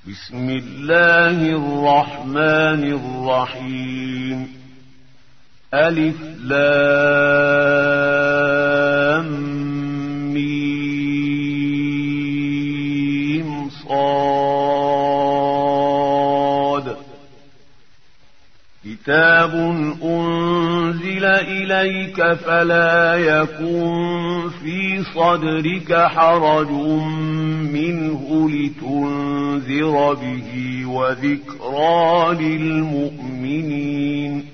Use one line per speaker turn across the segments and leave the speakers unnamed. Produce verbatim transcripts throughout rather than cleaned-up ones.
بسم الله الرحمن الرحيم. ألف لام ميم صاد. كتاب أنزل إليك فلا يكن في صدرك حرج منه لتنذر به وذكرى للمؤمنين.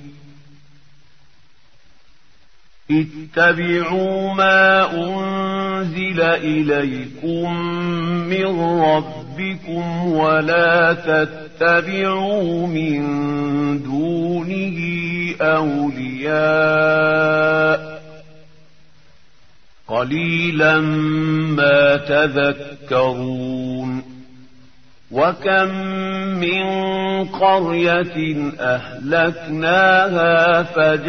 اتبعوا ما أنزل إليكم من ربكم ولا تتبعوا من دونه أولياء قليلا ما تذكرون. وكم من قرية أهلكناها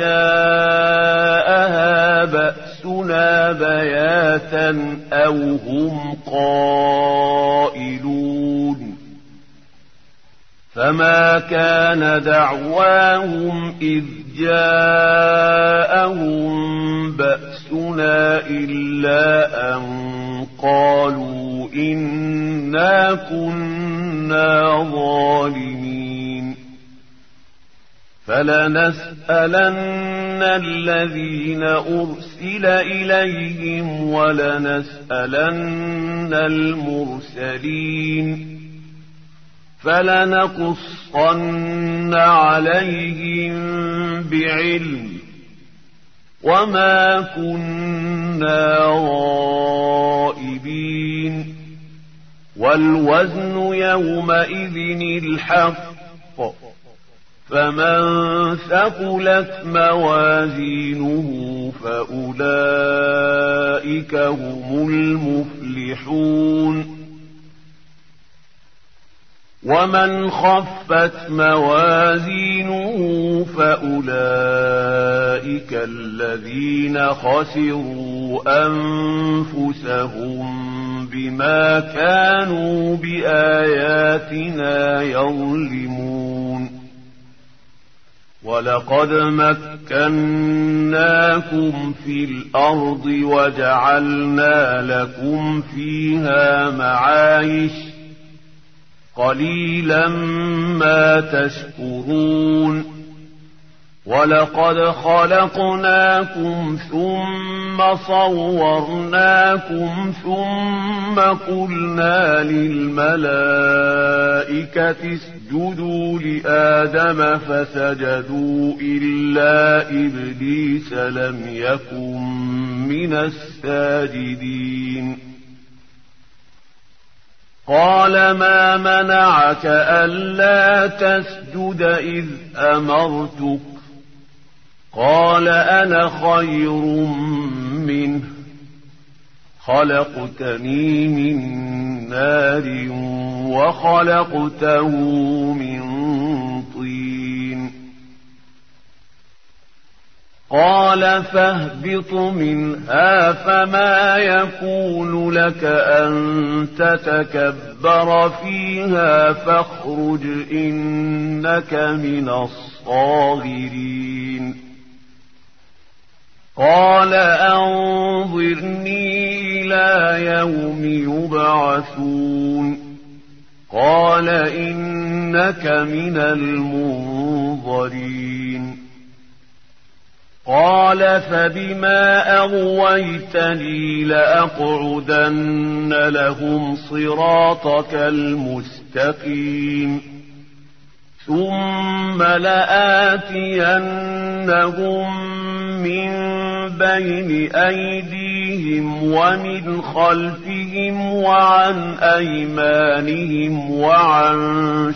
فجاءها بأسنا بياتا أو هم قائلون. فما كان دعواهم إذ جاءهم بأسنا إلا أن قالوا إنا كنا ظالمين. فلنسألن الذين أرسل إليهم ولنسألن المرسلين. فلنقصن عليهم بعلم وما كنا غائبين. والوزن يومئذ الحق. فمن ثقلت موازينه فأولئك هم المفلحون. ومن خفت موازينه فأولئك الذين خسروا أنفسهم بما كانوا بآياتنا يظلمون. ولقد مكناكم في الأرض وجعلنا لكم فيها معايش قليلا ما تشكرون. ولقد خلقناكم ثم صورناكم ثم قلنا للملائكة اسجدوا لآدم فسجدوا إلا إبليس لم يكن من الساجدين. قال ما منعك ألا تسجد إذ أمرتك؟ قال أنا خير منه خلقتني من نار وخلقته من طين. قال فاهبط منها فما يكون لك أن تتكبر فيها فاخرج إنك من الصاغرين. قال أنظرني إلى يوم يبعثون. قال إنك من المنظرين. قال فبما أغويتني لأقعدن لهم صراطك المستقيم ثم لآتينهم من بين أيديهم ومن خلفهم وعن أيمانهم وعن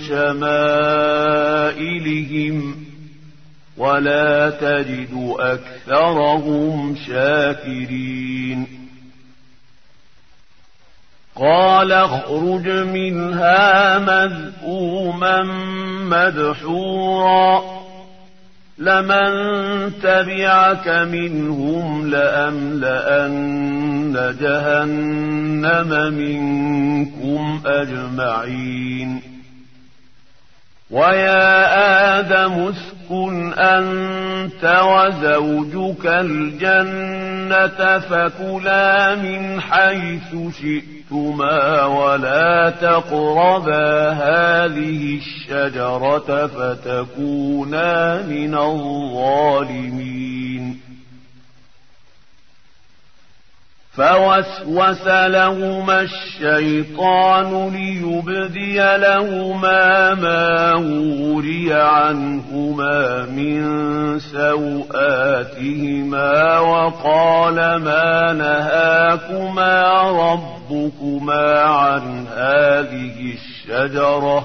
شمائلهم ولا تجد أكثرهم شاكرين. قال اخرج منها مذءوما مدحورا لمن تبعك منهم لأملأن جهنم منكم أجمعين ويا آدم اسكن أنت وزوجك الجنة فكلا من حيث شئتما ولا تقربا هذه الشجرة فتكونا من الظالمين. فوسوس لهما الشيطان ليبدي لهما ما وري عنهما من سوآتهما وقال ما نهاكما ربكما عن هذه الشجرة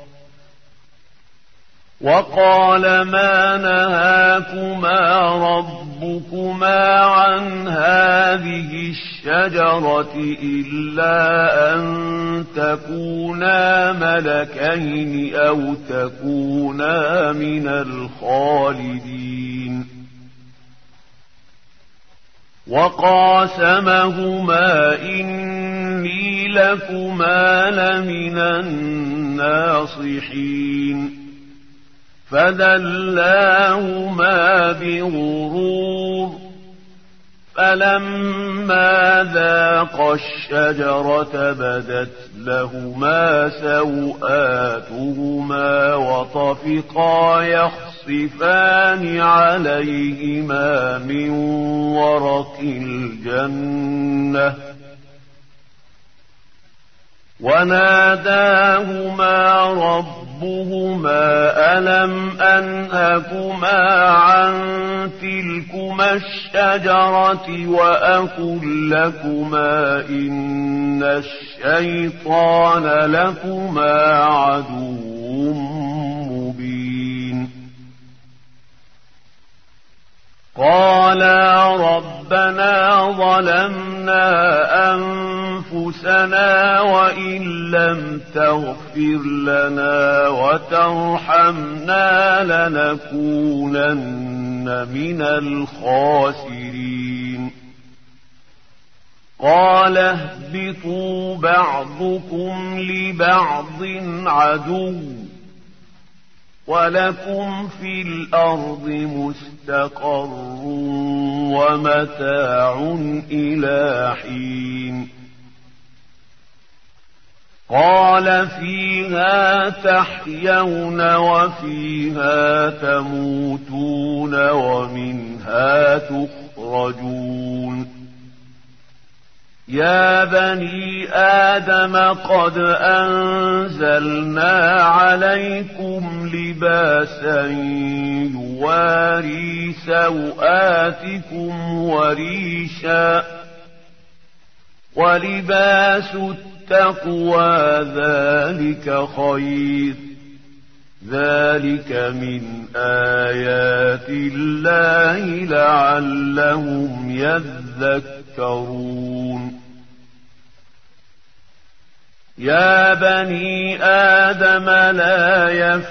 وقال ما نهاكما ربكما عن هذه الشجرة إلا أن تكونا ملكين أو تكونا من الخالدين. وقاسمهما إني لكما لمن الناصحين. فدلاهما بغرور فلما ذاقا الشجرة بدت لهما سوآتهما وطفقا يخصفان عليهما من ورق الجنة وناداهما ربهما ألم أنهكما عن تلكما الشجرة وأقل لكما إن الشيطان لكما عدو مبين. قالا ربنا ظلمنا أنفسنا وإن لم تغفر لنا وترحمنا لنكونن من الخاسرين. قال اهبطوا بعضكم لبعض عدو ولكم في الأرض مستقر ومتاع إلى حين. قال فيها تحيون وفيها تموتون ومنها تخرجون. يا بني آدم قد أنزلنا عليكم لباسا يواري سوآتكم وريشا ولباس التقوى ذلك خير ذلك من آيات الله لعلهم يذكرون. يا بني آدم لا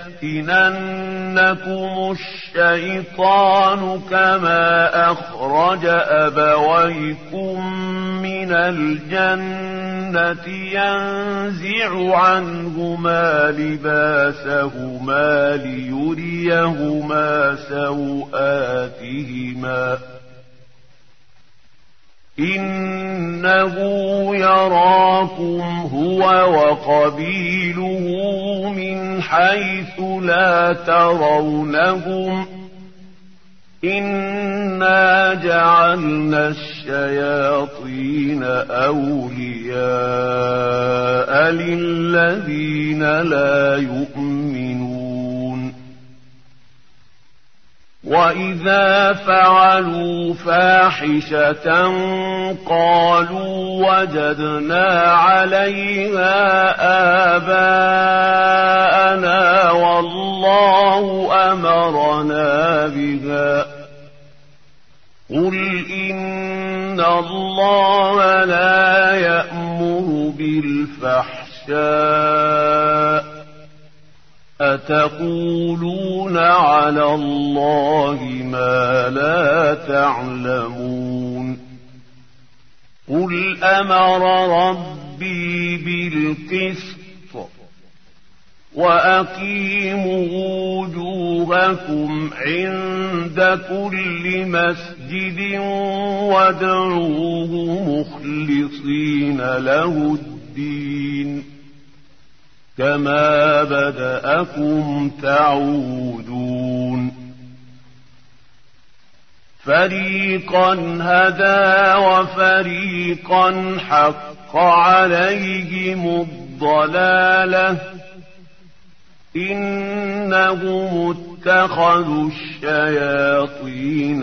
يفتننكم الشيطان كما أخرج أبويكم من الجنة ينزع عنهما لباسهما ليريهما سوآتهما إنه يراكم هو وقبيله من حيث لا ترونهم إنا جعلنا الشياطين أولياء للذين لا يؤمنون. وإذا فعلوا فاحشة قالوا وجدنا عليها آباءنا والله أمرنا بها قل إن الله لا يأمر بالفحشاء أتقولون على الله ما لا تعلمون. قل أمر ربي بالقسط وأقيموا وجوهكم عند كل مسجد وادعوه مخلصين له الدين كما بدأكم تعودون فريقا هدى وفريقا حق عليهم الضلالة إنهم اتخذوا الشياطين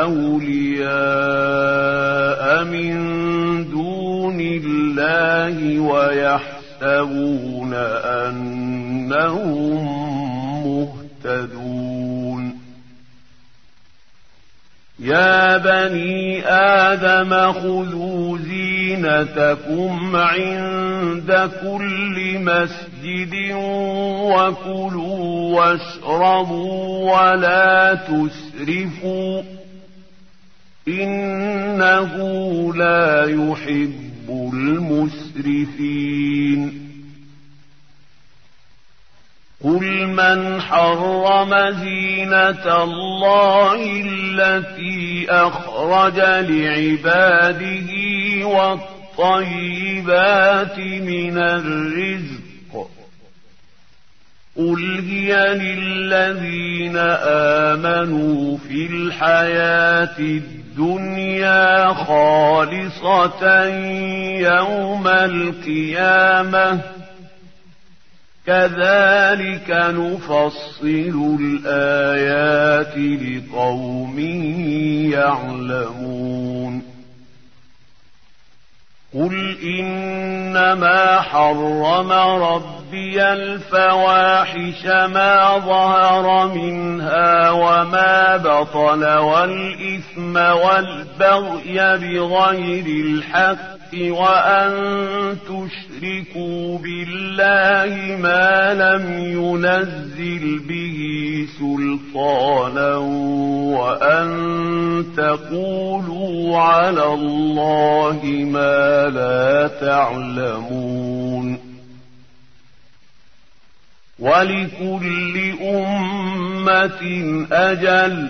أولياء من دون الله ويحسبون أنهم مهتدون يا بني آدم خذوا زينتكم عند كل مسجد وكلوا واشربوا ولا تسرفوا إنه لا يحب المسرفين قل من حرم زينة الله التي أخرج لعباده والطيبات من الرزق قل هي للذين آمنوا في الحياة الدنيا خالصة يوم القيامة كذلك نفصل الآيات لقوم يعلمون قل إنما حرم ربي الفواحش ما ظهر منها وما بطن والإثم والبغي بغير الحق وأن تشركوا بالله ما لم ينزل به سلطانا وأن تقولوا على الله ما لا تعلمون ولكل أمة أجل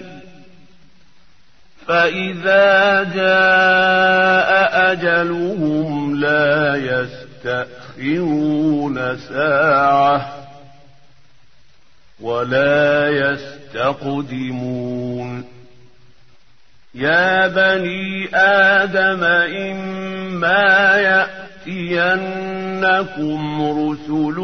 فإذا جاء أجلهم لا يستأخرون ساعة ولا يستقدمون يا بني آدم إما يأتينكم رسل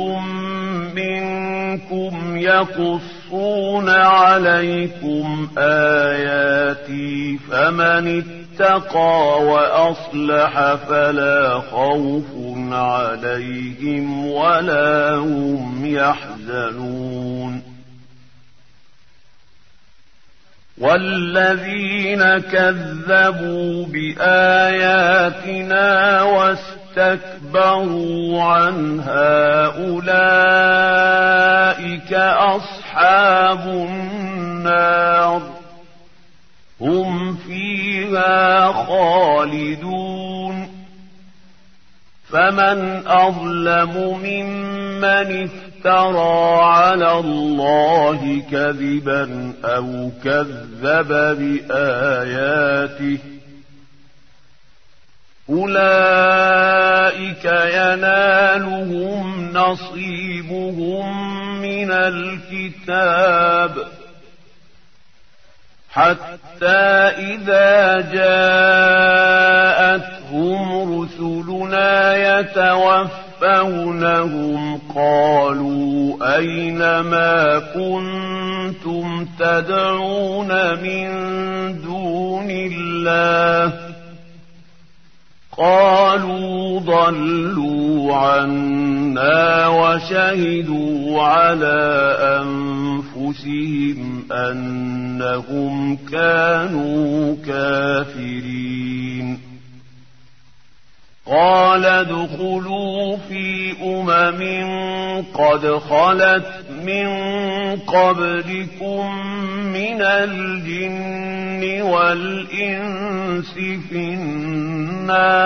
منكم يقصون عليكم آياتي فمن اتقى وأصلح فلا خوف عليهم ولا هم يحزنون والذين كذبوا بآياتنا واستكبروا عنها أولئك أصحاب النار هم فيها خالدون فمن أظلم ممن افترى على الله كذبا أو كذب بآياته أولئك ينالهم نصيبهم من الكتاب حتى إذا جاءتهم رسلنا يتوفونهم قالوا أين ما كنتم تدعون من دون الله قالوا ضلوا عنا وشهدوا على أنفسهم أنهم كانوا كافرين قال ادخلوا في أمم قد خلت من قبلكم من الجن والإنس في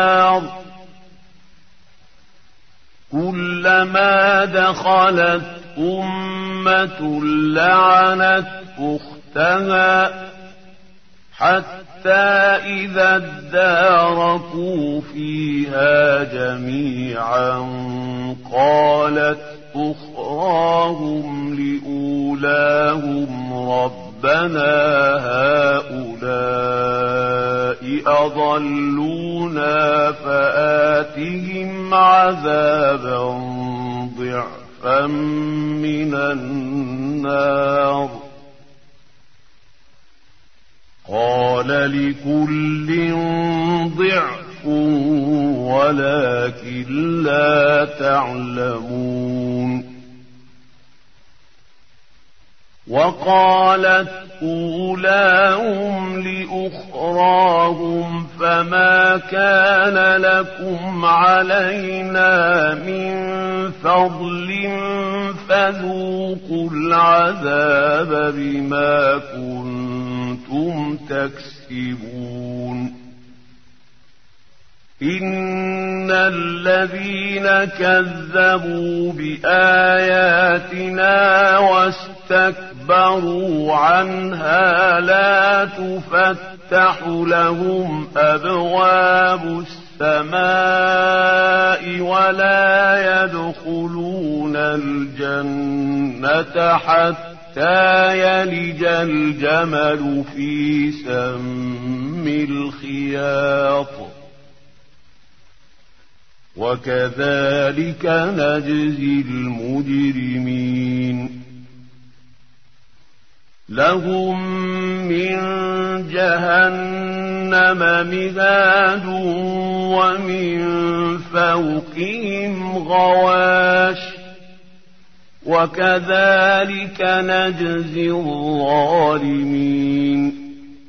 النار كلما دخلت أمة لعنت أختها حتى إذا اداركوا فيها جميعا قالت أخراهم لأولاهم ربنا هؤلاء أضلونا فآتهم عذابا ضعفا من النار قال لكل ضعف ولكن لا تعلمون وقالت أولاهم لأخراهم فما كان لكم علينا من فضل فذوقوا العذاب بما كنتم تكسبون إن الذين كذبوا بآياتنا واستكبروا عنها لا تفتح لهم أبواب السماء ولا يدخلون الجنة حتى يلج الجمل في سم الخياط وكذلك نجزي المجرمين لهم من جهنم مهاد ومن فوقهم غواش وكذلك نجزي الظالمين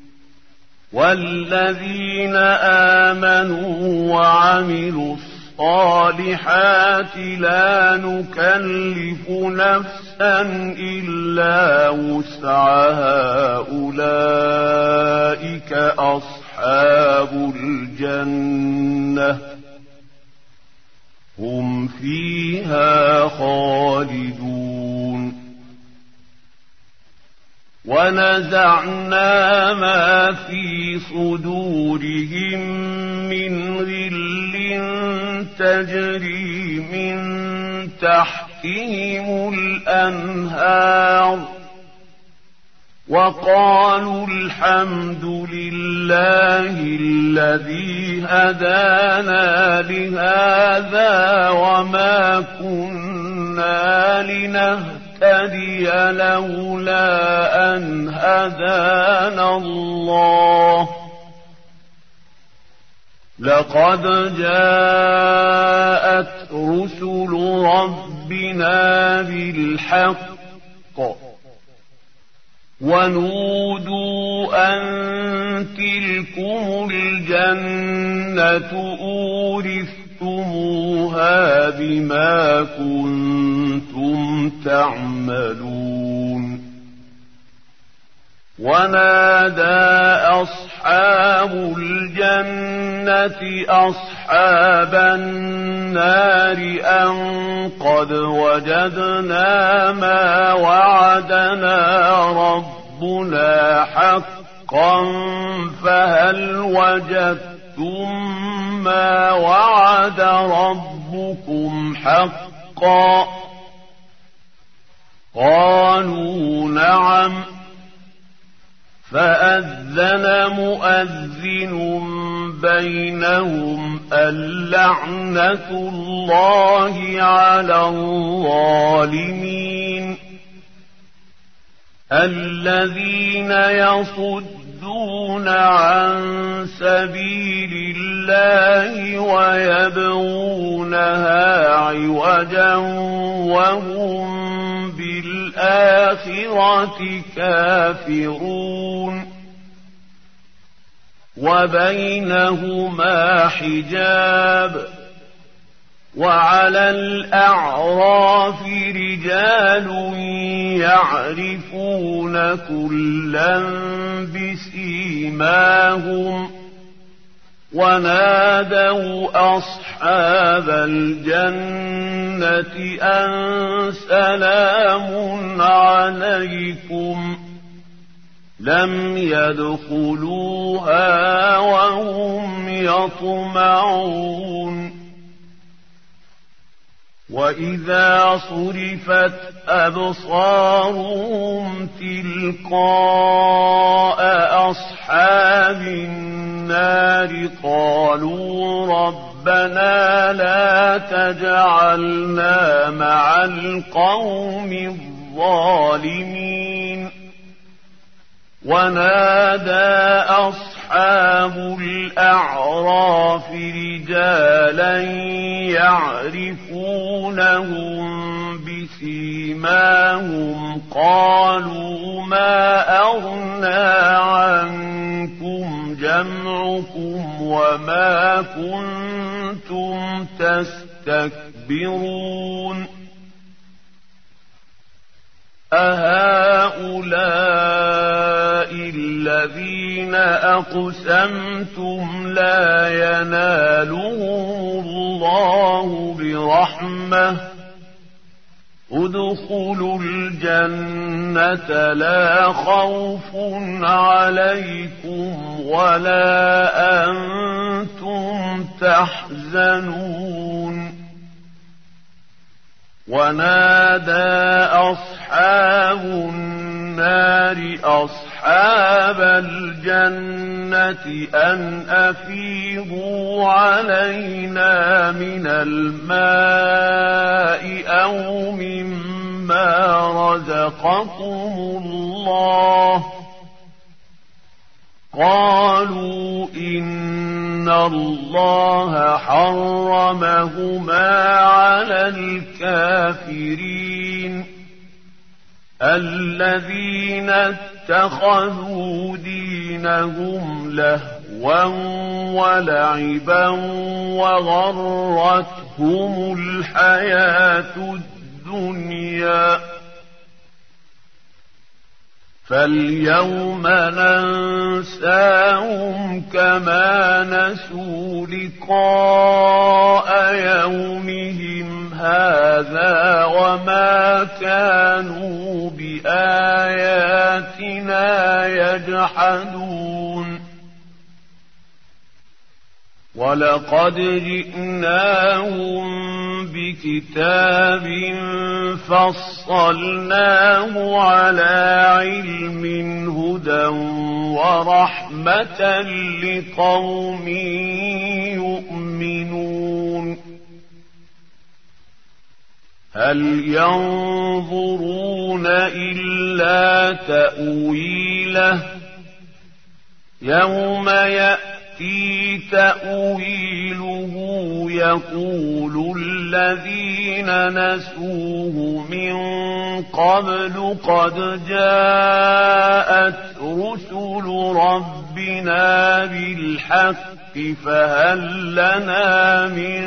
والذين آمنوا وعملوا الصالحات لا نكلف نفسا إلا وسعها أولئك أصحاب الجنة هم فيها خالدون ونزعنا ما في صدورهم من غل تجري من تحتهم الأنهار وقالوا الحمد لله الذي هدانا لهذا وما كنا لنهتدي لولا أن هدانا الله لقد جاءت رسل ربنا بالحق ونودوا أن تلكم الجنة أورثتموها بما كنتم تعملون ونادى أصحاب الجنة أصحاب النار أن قد وجدنا ما وعدنا ربنا حقا فهل وجدتم ما وعد ربكم حقا قالوا نعم فأذن مؤذن بينهم اللعنة الله على الظالمين الذين يصدون عن سبيل الله ويبغونها عوجا وهم بالآخرة كافرون وبينهما حجاب وعلى الأعراف رجال يعرفون كلا بسيماهم ونادوا أصحاب الجنة أن سلام سلام عليكم لم يدخلوها وهم يطمعون وإذا صرفت أبصارهم تلقاء أصحاب النار قالوا ربنا لا تجعلنا مع القوم الظالمين ونادى أصحاب الأعراف رجالا يعرفونهم بسيماهم قالوا ما أغنى عنكم جمعكم وما كنتم تستكبرون أهؤلاء الذين أقسمتم لا ينالهم الله برحمة ادخلوا الجنة لا خوف عليكم ولا أنتم تحزنون ونادى أصحاب النار أصحاب الجنة أن أفيضوا علينا من الماء أو مما رزقكم الله قالوا إن الله حرمهما على الكافرين الذين اتخذوا دينهم لهوا ولعبا وغرتهم الحياة الدنيا فاليوم ننساهم كما نسوا لقاء يومهم هذا وما كانوا بآياتنا يجحدون ولقد جئناهم بكتاب فصلناه على علم هدى ورحمة لقوم يؤمنون هل ينظرون إلا تأويله يوم يأتي في تأويله يقول الذين نسوه من قبل قد جاءت رسل ربنا بالحق فهل لنا من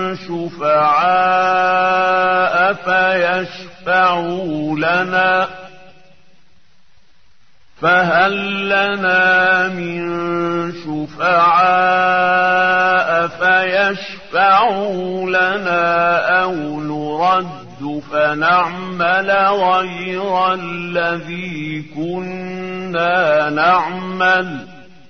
شفعاء فيشفعوا لنا فهل لنا من شفعاء فيشفعوا لنا أو نرد فنعمل غير الذي كنا نعمل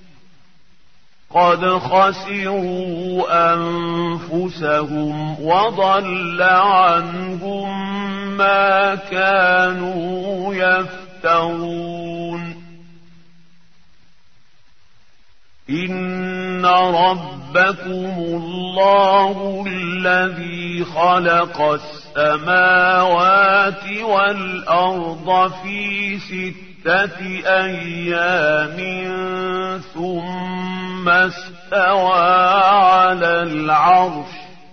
قد خسروا أنفسهم وضل عنهم ما كانوا يفترون إن ربكم الله الذي خلق السماوات والأرض في ستة أيام ثم استوى على العرش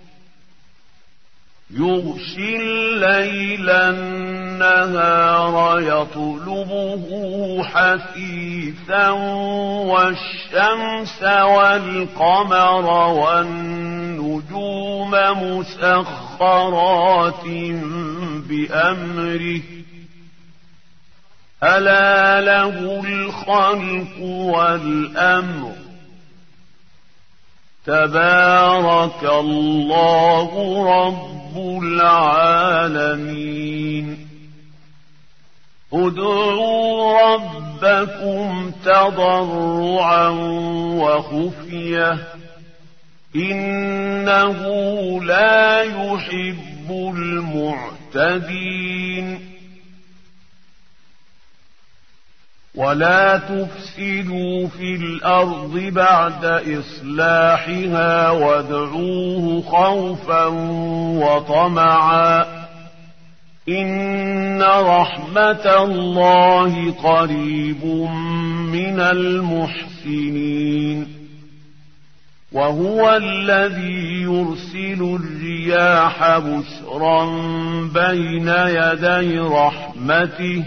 يغشي الليل النهار يطلبه حثيثا والشمس والقمر والنجوم مسخرات بأمره ألا له الخلق والأمر تبارك الله رب العالمين ادعوا ربكم تضرعا وخفية إنه لا يحب المعتدين ولا تفسدوا في الأرض بعد إصلاحها وادعوه خوفا وطمعا إن رحمة الله قريب من المحسنين وهو الذي يرسل الرياح بشرا بين يدي رحمته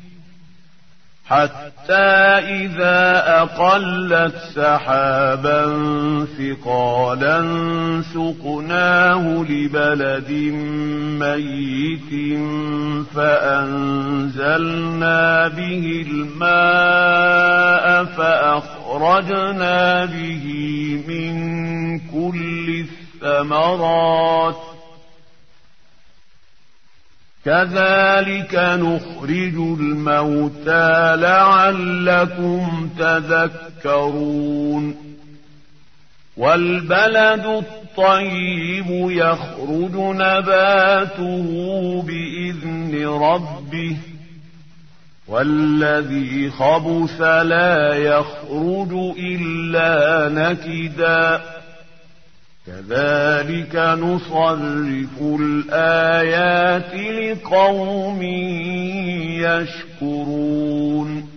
حتى إذا أقلت سحابا ثقالا سقناه لبلد ميت فأنزلنا به الماء فأخرجنا به من كل الثمرات كذلك نخرج الموتى لعلكم تذكرون والبلد الطيب يخرج نباته بإذن ربه والذي خبث لا يخرج إلا نكدا كذلك نصرف الآيات لقوم يشكرون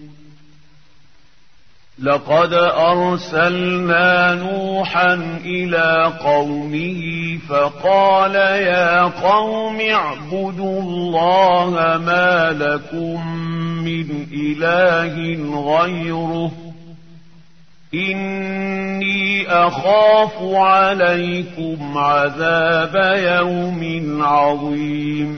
لقد أرسلنا نوحا إلى قومه فقال يا قوم اعبدوا الله ما لكم من إله غيره إني أخاف عليكم عذاب يوم عظيم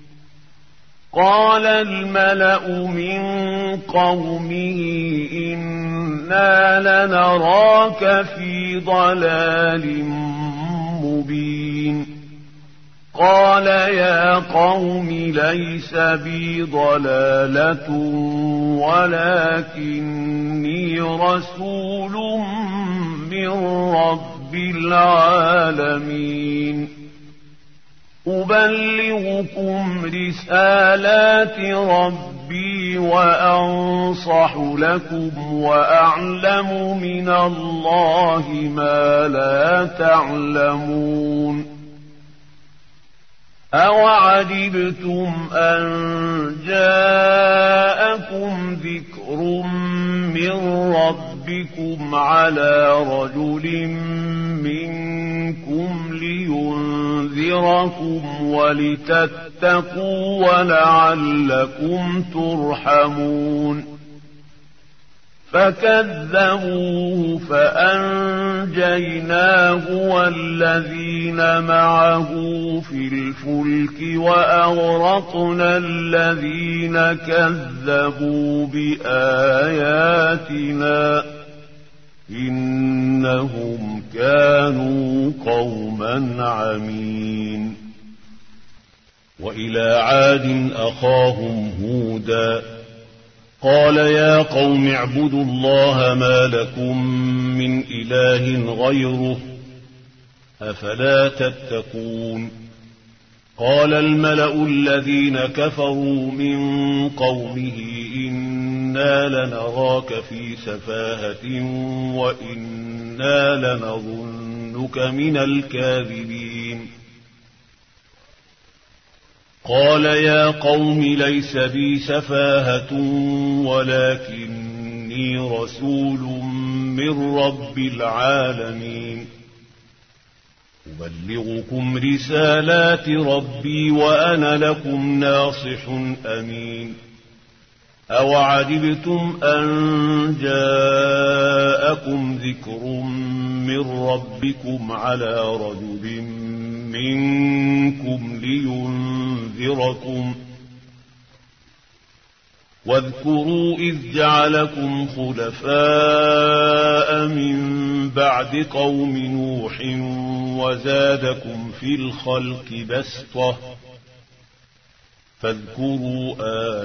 قال الملأ من قومه إنا لنراك في ضلال مبين قال يا قوم ليس بي ضلالة ولكني رسول من رب العالمين أبلغكم رسالات ربي وأنصح لكم وأعلم من الله ما لا تعلمون أوعجبتم أن جاءكم ذكر من ربكم على رجل منكم لينذركم ولتتقوا ولعلكم ترحمون فكذبوه فأنجيناه والذين معه في الفلك وأغرقنا الذين كذبوا بآياتنا إنهم كانوا قوما عمين وإلى عاد أخاهم هودا قال يا قوم اعبدوا الله ما لكم من إله غيره أفلا تتقون قال الملأ الذين كفروا من قومه إنا لنراك في سفاهة وإنا لنظنك من الكاذبين قال يا قوم ليس بي سفاهة ولكني رسول من رب العالمين أبلغكم رسالات ربي وأنا لكم ناصح أمين أوعجبتم أن جاءكم ذكر من ربكم على رجل منكم لينذركم واذكروا إذ جعلكم خلفاء من بعد قوم نوح وزادكم في الخلق بسطة فاذكروا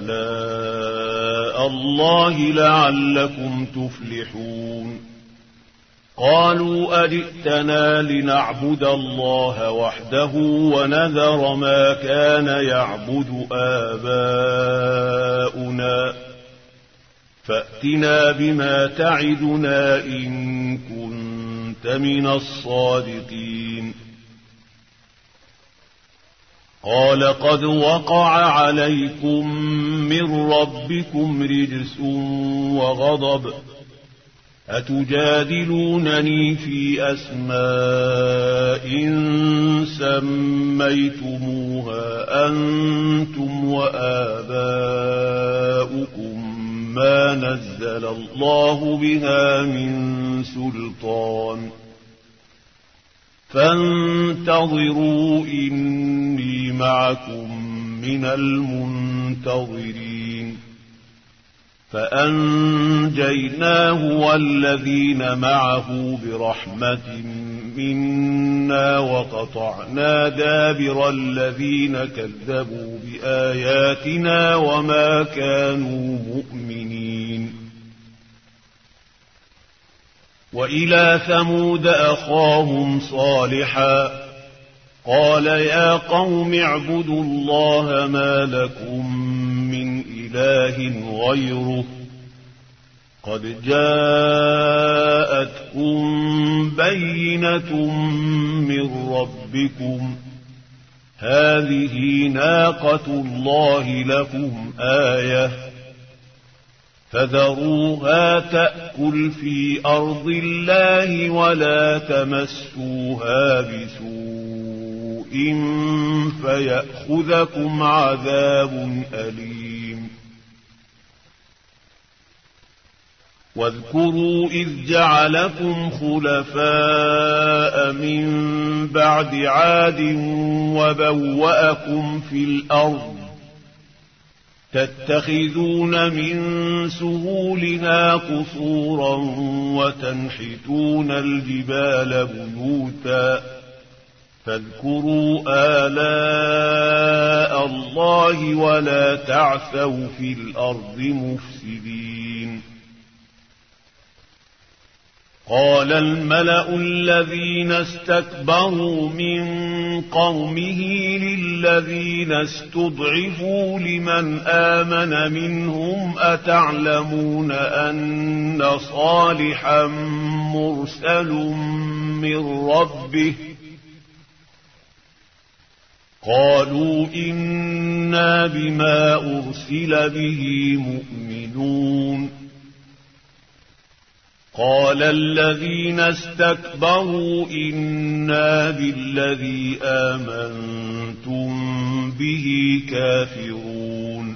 آلاء الله لعلكم تفلحون قالوا أجئتنا لنعبد الله وحده ونذر ما كان يعبد آباؤنا فأتنا بما تعدنا إن كنت من الصادقين قال قد وقع عليكم من ربكم رجس وغضب أتجادلونني في أسماء سميتموها أنتم وآباؤكم ما نزل الله بها من سلطان فانتظروا إني معكم من المنتظرين فأنجيناه والذين معه برحمة منا وقطعنا دابر الذين كذبوا بآياتنا وما كانوا مؤمنين وإلى ثمود أخاهم صالحا قال يا قوم اعبدوا الله ما لكم من إله غيره قد جاءتكم بينة من ربكم هذه ناقة الله لكم آية فذروها تأكل في أرض الله ولا تمسوها بسوء فيأخذكم عذاب أليم واذكروا إذ جعلكم خلفاء من بعد عاد وبوأكم في الأرض تتخذون من سهولها قصورا وتنحتون الجبال بيوتا فاذكروا آلاء الله ولا تعثوا في الأرض مفسدين قال الملأ الذين استكبروا من قومه للذين استضعفوا لمن آمن منهم أتعلمون أن صالحا مرسل من ربه قالوا إنا بما أرسل به مؤمنون قال الذين استكبروا إنا بالذي آمنتم به كافرون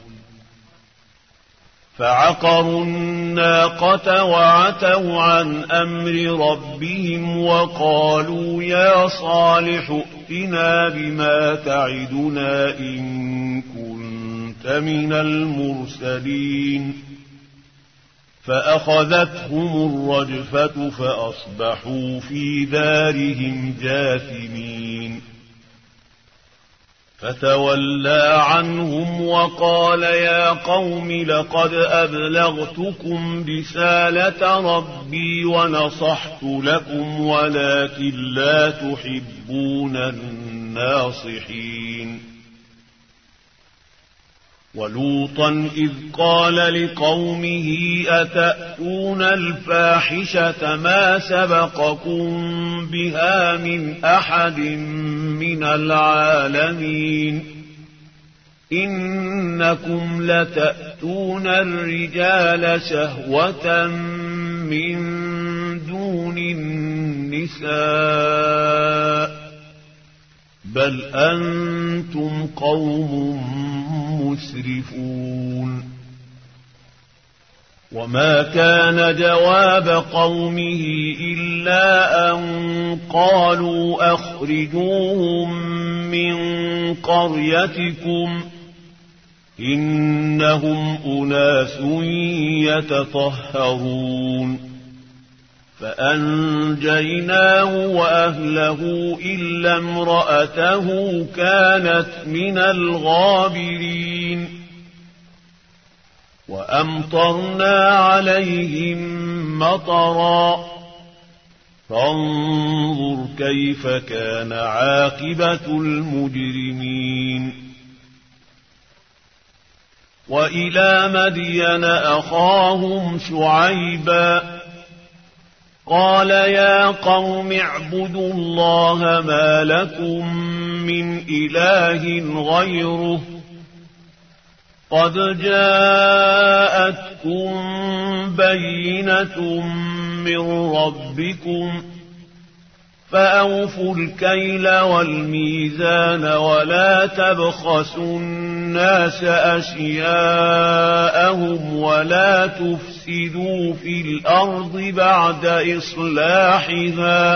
فعقروا الناقة وعتوا عن أمر ربهم وقالوا يا صالح ائتنا بما تعدنا إن كنت من المرسلين فأخذتهم الرجفة فأصبحوا في دارهم جاثمين فتولى عنهم وقال يا قوم لقد أبلغتكم رسالة ربي ونصحت لكم ولكن لا تحبون الناصحين ولوطا إذ قال لقومه أتأتون الفاحشة ما سبقكم بها من أحد من العالمين إنكم لتأتون الرجال شهوة من دون النساء بل أنتم قوم مسرفون وما كان جواب قومه إلا أن قالوا أخرجوهم من قريتكم إنهم أناس يتطهرون فأنجيناه وأهله إلا امرأته كانت من الغابرين وأمطرنا عليهم مطرا فانظر كيف كان عاقبة المجرمين وإلى مدين أخاهم شعيبا قال يا قوم اعبدوا الله ما لكم من إله غيره قد جاءتكم بينة من ربكم فأوفوا الكيل والميزان ولا تبخسوا الناس أشياءهم ولا تفسدوا في الأرض بعد إصلاحها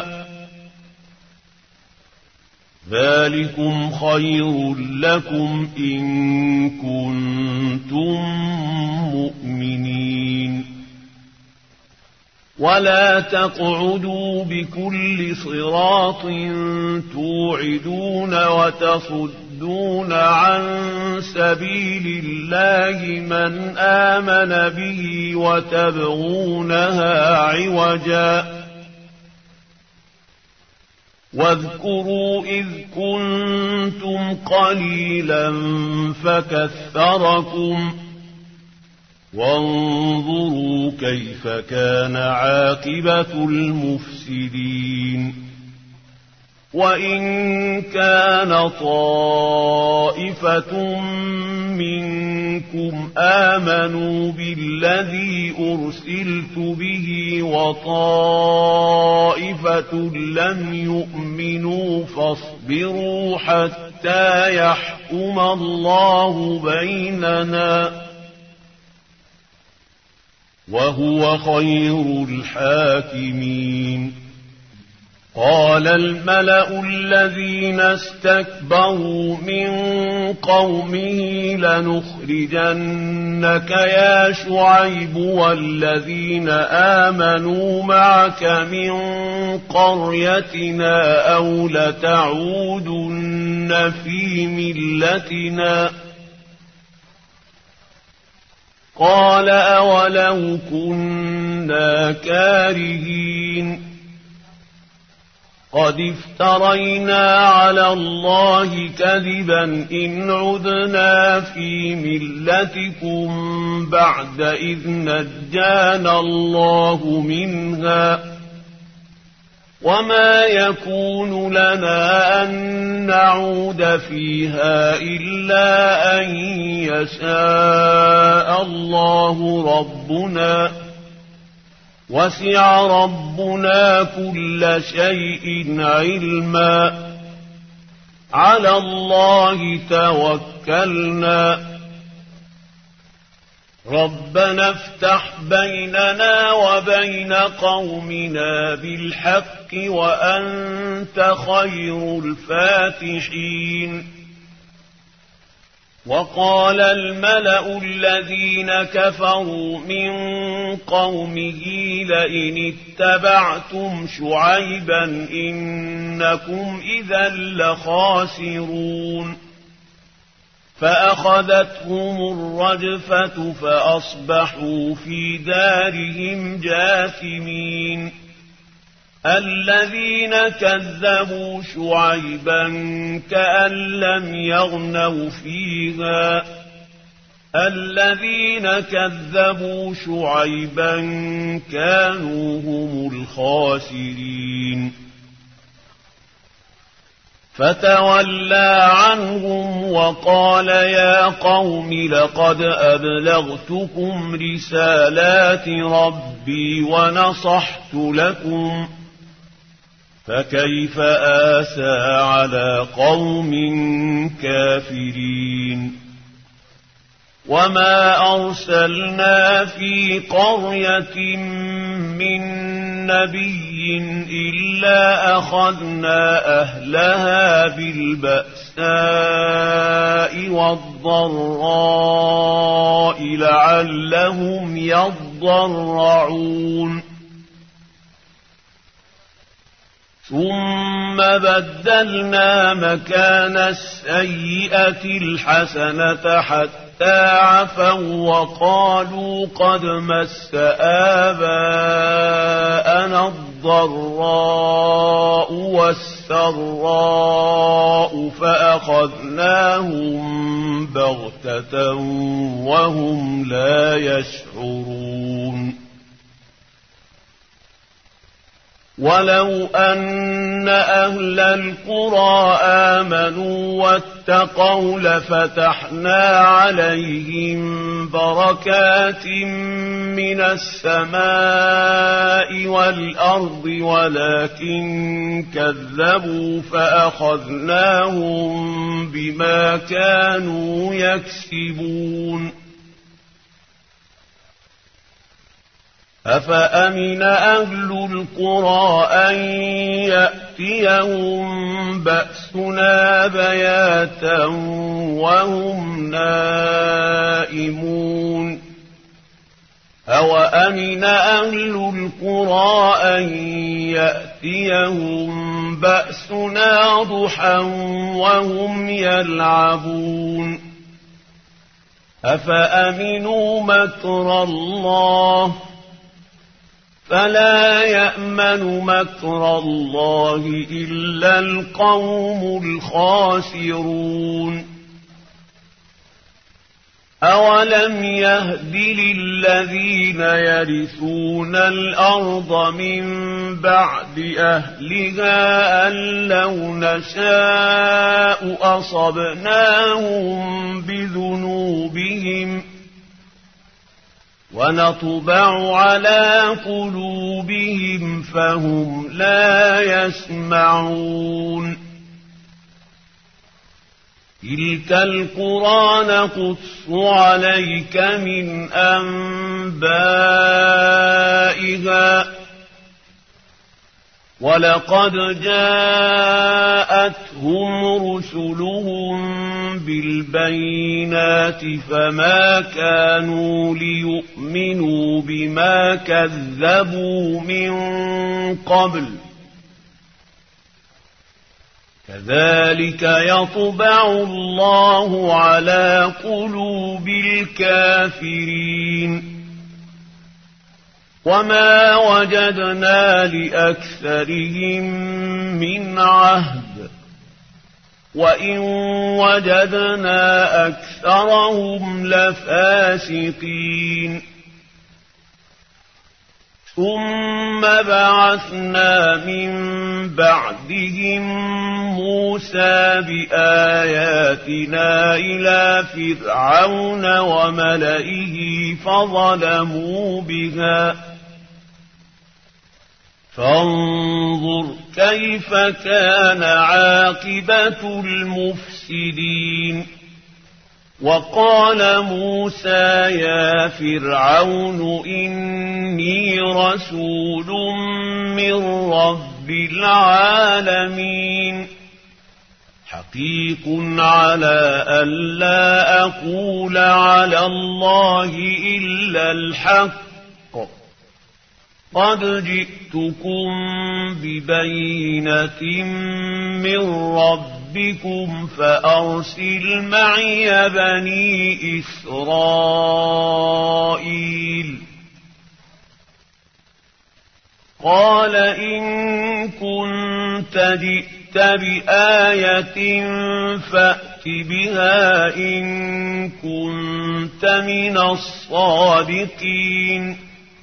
ذلكم خير لكم إن كنتم مؤمنين ولا تقعدوا بكل صراط توعدون وتصدون عن سبيل الله من آمن به وتبغونها عوجا واذكروا إذ كنتم قليلا فكثركم وانظروا كيف كان عاقبة المفسدين وإن كان طائفة منكم آمنوا بالذي أرسلت به وطائفة لم يؤمنوا فاصبروا حتى يحكم الله بيننا وهو خير الحاكمين قال الملأ الذين استكبروا من قومه لنخرجنك يا شعيب والذين آمنوا معك من قريتنا أو لتعودن في ملتنا قال أولو كنا كارهين قد افترينا على الله كذبا إن عدنا في ملتكم بعد إذ نجانا الله منها وما يكون لنا أن نعود فيها إلا أن يشاء الله ربنا وسع ربنا كل شيء علما على الله توكلنا ربنا افتح بيننا وبين قومنا بالحق وأنت خير الفاتحين وقال الملأ الذين كفروا من قومه لئن اتبعتم شعيبا إنكم إذا لخاسرون فأخذتهم الرجفة فأصبحوا في دارهم جاثمين الذين كذبوا شعيبا كأن لم يغنوا فيها الذين كذبوا شعيبا كانوا هم الخاسرين فتولى عنهم وقال يا قوم لقد أبلغتكم رسالات ربي ونصحت لكم فكيف آسى على قوم كافرين وما أرسلنا في قرية من نبي إلا أخذنا أهلها بالبأساء والضراء لعلهم يضرعون ثم بدلنا مكان السيئة الحسنة حتى عفوا وقالوا قد مس آباءنا الضراء والسراء فأخذناهم بغتة وهم لا يشعرون ولو أن أهل القرى آمنوا واتقوا لفتحنا عليهم بركات من السماء والأرض ولكن كذبوا فأخذناهم بما كانوا يكسبون أفأمن أهل القرى أن يأتيهم بأسنا بياتا وهم نائمون أوأمن أهل القرى أن يأتيهم بأسنا ضحى وهم يلعبون أفأمنوا مكر الله فلا يأمن مكر الله إلا القوم الخاسرون أولم يهد للذين يرثون الأرض من بعد أهلها أن لو نشاء أصبناهم بذنوبهم ونطبع على قلوبهم فهم لا يسمعون تلك القرى نقص عليك من أنبائها ولقد جاءتهم رسلهم بالبينات فما كانوا ليؤمنوا بما كذبوا من قبل كذلك يطبع الله على قلوب الكافرين وما وجدنا لأكثرهم من عهد وإن وجدنا أكثرهم لفاسقين ثم بعثنا من بعدهم موسى بآياتنا إلى فرعون وملئه فظلموا بها فانظر كيف كان عاقبة المفسدين وقال موسى يا فرعون إني رسول من رب العالمين حقيق على ألا أقول على الله إلا الحق قد جئتكم ببينة من ربكم فأرسل معي بني إسرائيل قال إن كنت جئت بآية فأت بها إن كنت من الصادقين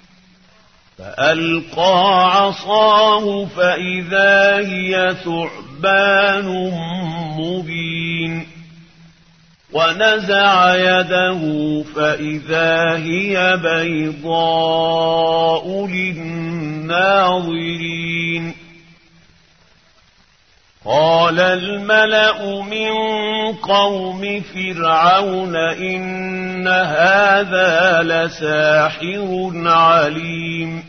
فألقى عصاه فإذا هي ثعبان مبين ونزع يده فإذا هي بيضاء للناظرين قال الملأ من قوم فرعون إن هذا لساحر عليم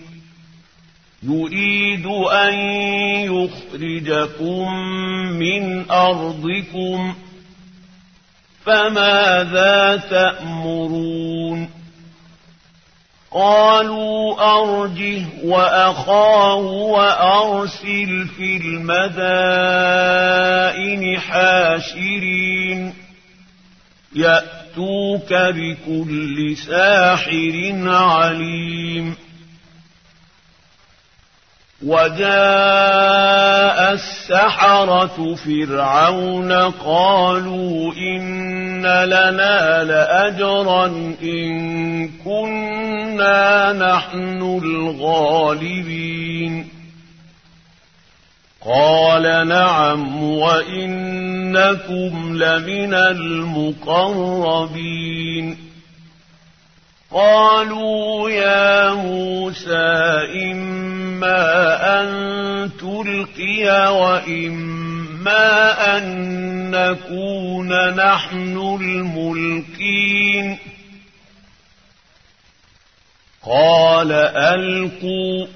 يريد أن يخرجكم من أرضكم فماذا تأمرون قالوا أرجه وأخاه وأرسل في المدائن حاشرين يأتوك بكل ساحر عليم. وجاء السحرة فرعون قالوا إن لنا لأجرا إن كنا نحن الغالبين. قال نعم وإنكم لمن المقربين. قالوا يا موسى إما أن تلقي وإما أن نكون نحن الملقين. قال ألقوا.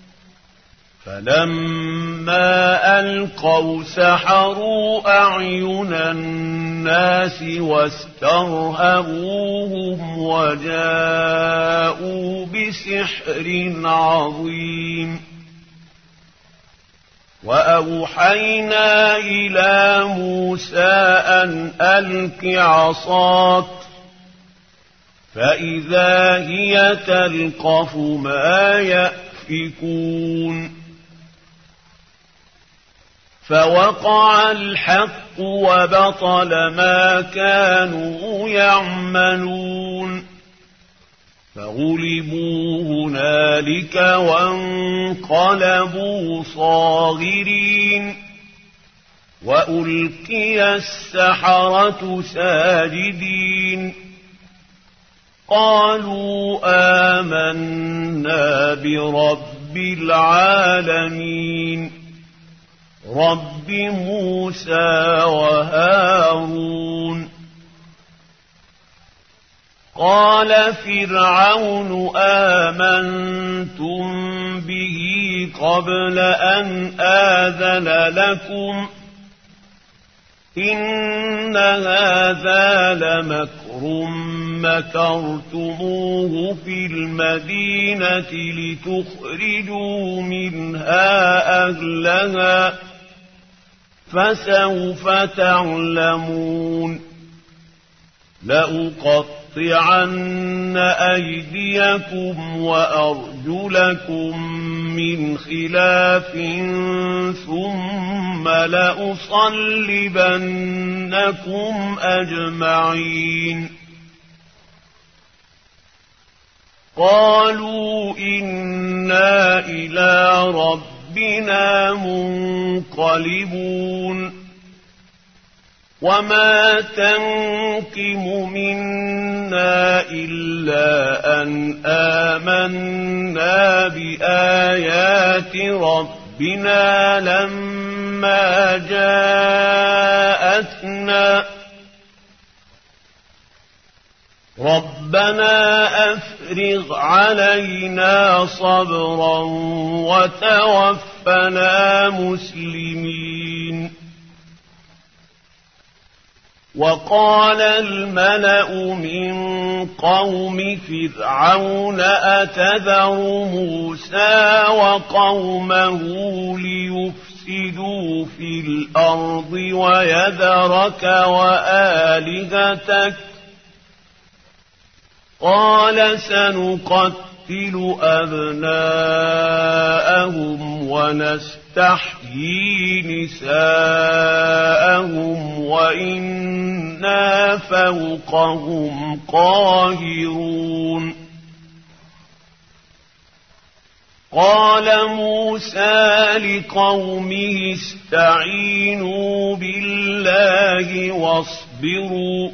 فلما ألقوا سحروا أعين الناس واسترهبوهم وجاءوا بسحر عظيم. وأوحينا إلى موسى أن ألق عصاك فإذا هي تلقف ما يأفكون. فوقع الحق وبطل ما كانوا يعملون. فغلبوا هنالك وانقلبوا صاغرين. وألقي السحرة ساجدين قالوا آمنا برب العالمين رب موسى وهارون. قال فرعون آمنتم به قبل أن آذن لكم إن هذا لمكر مكرتموه في المدينة لتخرجوا منها أهلها فسوف تعلمون. لأقطعن أيديكم وأرجلكم من خلاف ثم لأصلبنكم أجمعين. قالوا إنا إلى ربنا منقلبون. وما تنقم منا إلا أن آمنا بآيات ربنا لما جاءتنا ربنا أفرغ علينا صبرا وتوفنا مسلمين. وقال الملأ من قوم فرعون أتذر موسى وقومه ليفسدوا في الأرض ويذرك وآلهتك قال سنقتل أبناءهم ونستحيي نساءهم وإنا فوقهم قاهرون. قال موسى لقومه استعينوا بالله واصبروا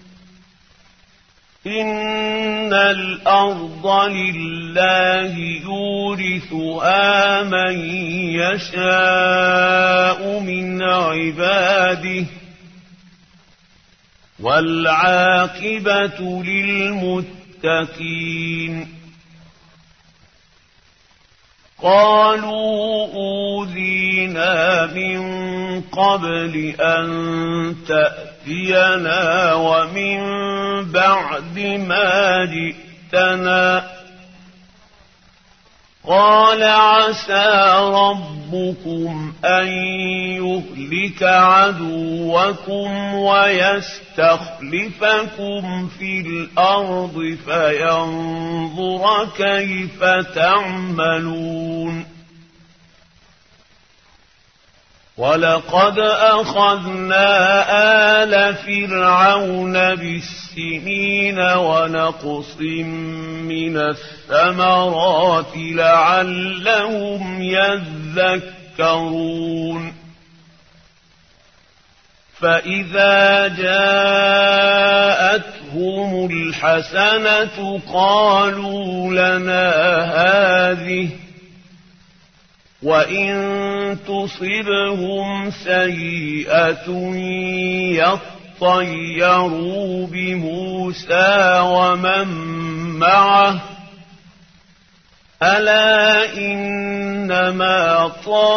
إن الأرض لله يورثها من يشاء من عباده والعاقبة للمتقين. قالوا أوذينا من قبل أن تأتينا ومن بعد ما جئتنا قال عسى ربكم أن يهلك عدوكم ويستخلفكم في الأرض فينظر كيف تعملون ولقد أخذنا آل فرعون بالسنين ونقص من الثمرات لعلهم يذكرون فإذا جاءتهم الحسنة قالوا لنا هذه وإن تصبهم سيئة يطيروا بموسى ومن معه ألا إنما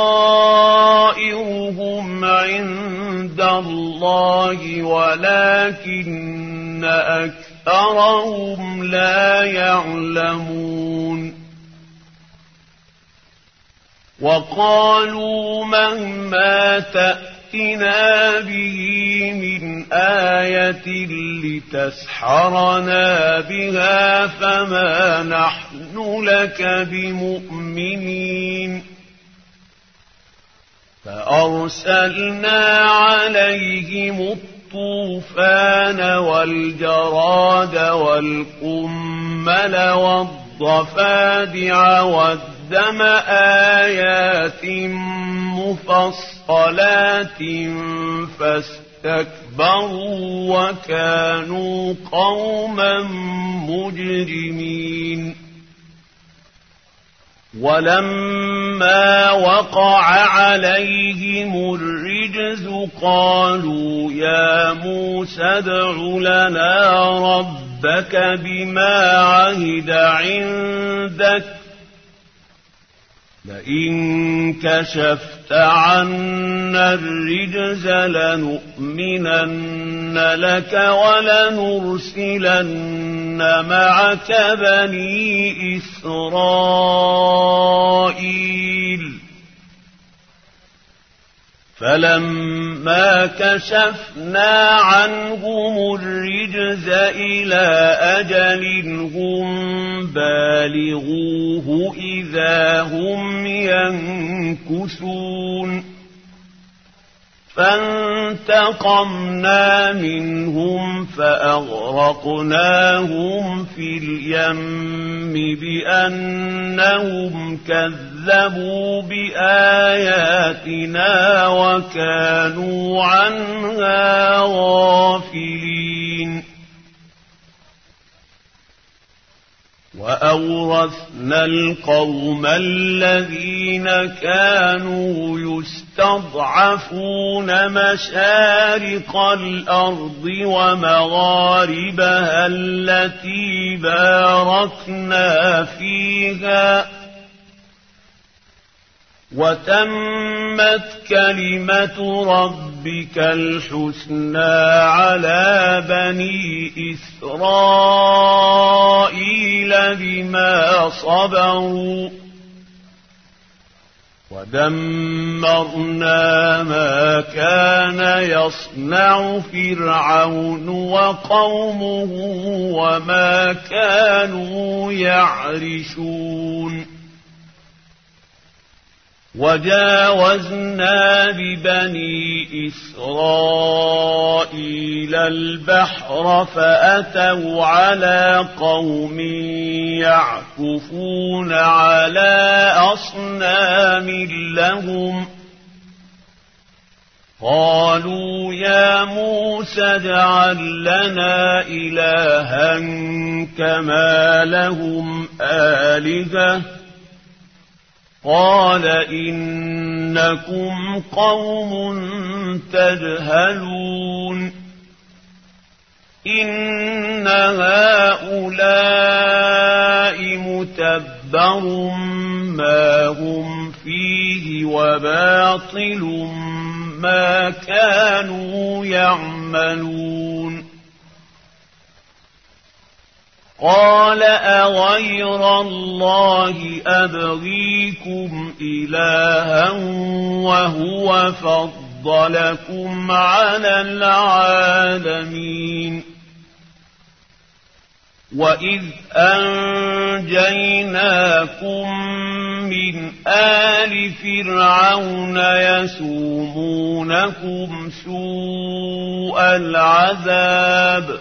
طائرهم عند الله ولكن أكثرهم لا يعلمون وقالوا مهما تأتنا به من آية لتسحرنا بها فما نحن لك بمؤمنين فأرسلنا عليهم الطوفان والجراد والقمل والضفادع والدم دم آيات مفصلات فاستكبروا وكانوا قوما مجرمين ولما وقع عليهم الرجز قالوا يا موسى ادع لنا ربك بما عهد عندك لئن كشفت عنا الرجز لنؤمنن لك ولنرسلن معك بني إسرائيل فلما كشفنا عنهم الرجز إلى أجل هم بالغوه إذا هم ينكثون فانتقمنا منهم فأغرقناهم في اليم بأنهم كذبوا بآياتنا وكانوا عنها غافلين وأورثنا القوم الذين كانوا يستضعفون مشارق الأرض ومغاربها التي باركنا فيها وتمت كلمة ربك الحسنى على بني إسرائيل بما صبروا ودمرنا ما كان يصنع فرعون وقومه وما كانوا يعرشون وجاوزنا ببني إسرائيل البحر فأتوا على قوم يعكفون على أصنام لهم قالوا يا موسى اجعل لنا إلها كما لهم آلهة قال إنكم قوم تجهلون إن هؤلاء متبر ما هم فيه وباطل ما كانوا يعملون قال أغير الله أبغيكم إلها وهو فضلكم على العالمين وإذ أنجيناكم من آل فرعون يسومونكم سوء العذاب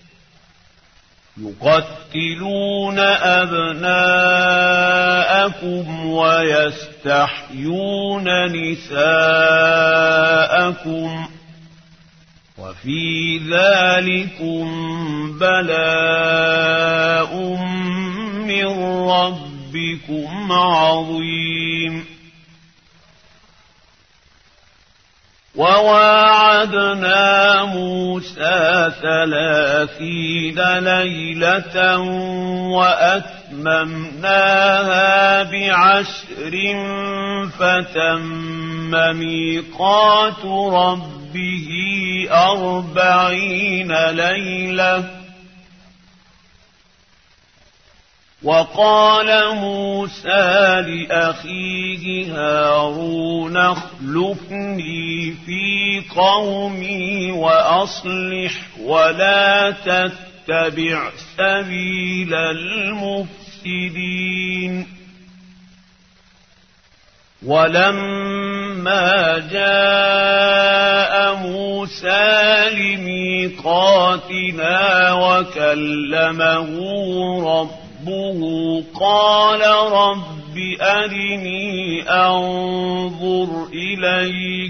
يقتلون أبناءكم ويستحيون نساءكم وفي ذلكم بلاء من ربكم عظيم وواعدنا موسى ثلاثين ليلة وأتممناها بعشر فتم ميقات ربه أربعين ليلة وقال موسى لأخيه هارون اخلفني في قومي وأصلح ولا تتبع سبيل المفسدين ولما جاء موسى لميقاتنا وكلمه ربه قال رب أرني أنظر إليك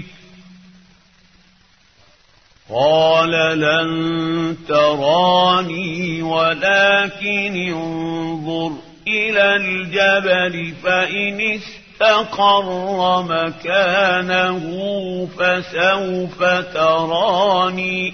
قال لن تراني ولكن انظر إلى الجبل فإن استقر مكانه فسوف تراني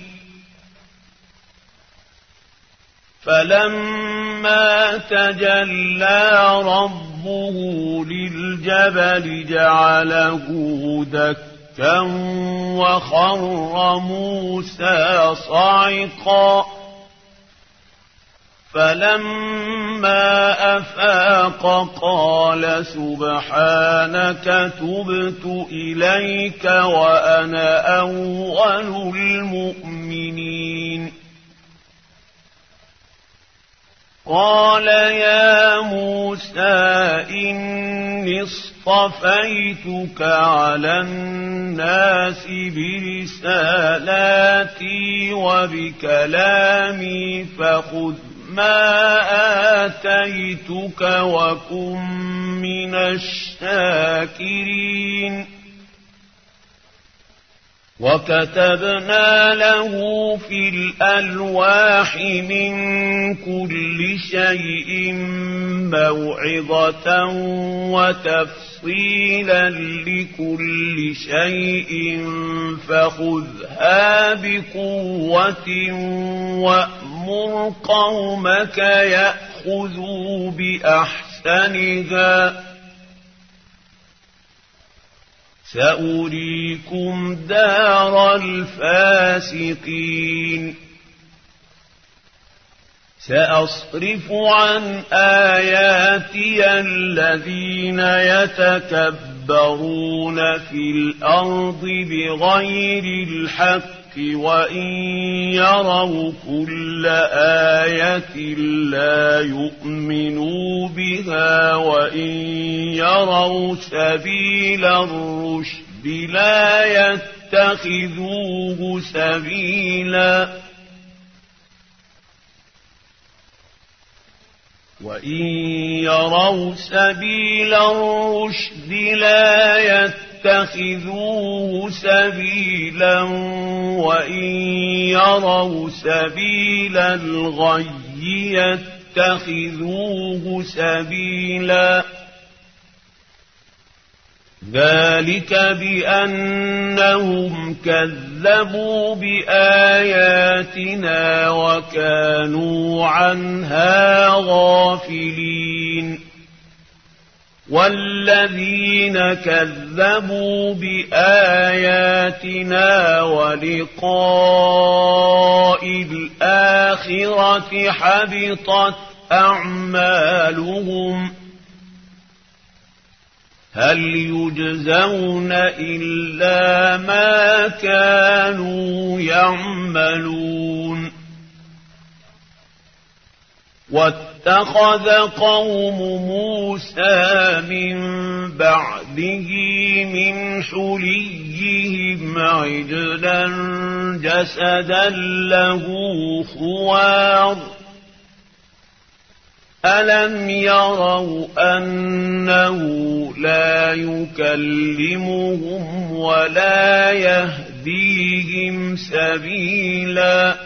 فلما تجلى ربه للجبل جعله دكا وخر موسى صعقا فلما أفاق قال سبحانك تبت إليك وأنا أول المؤمنين قال يا موسى إني اصطفيتك على الناس برسالاتي وبكلامي فخذ ما آتيتك وكن من الشاكرين وكتبنا له في الألواح من كل شيء موعظة وتفصيلا لكل شيء فخذها بقوة وأمر قومك يأخذوا بأحسنها سأريكم دار الفاسقين سأصرف عن آياتي الذين يتكبرون في الأرض بغير الحق وإن يروا كل آية لا يؤمنوا بها وإن يروا سبيل الرشد لا يتخذوه سبيلا وإن يروا سبيل الرشد لا يتخذوه سبيلا وإن يروا سبيل الغي يتخذوه سبيلا ذلك بأنهم كذبوا بآياتنا وكانوا عنها غافلين والذين كذبوا بآياتنا ولقاء الآخرة حبطت أعمالهم هل يجزون إلا ما كانوا يعملون واتخذ قوم موسى من بعده من حليهم عجلا جسدا له خوار ألم يروا أنه لا يكلمهم ولا يهديهم سبيلا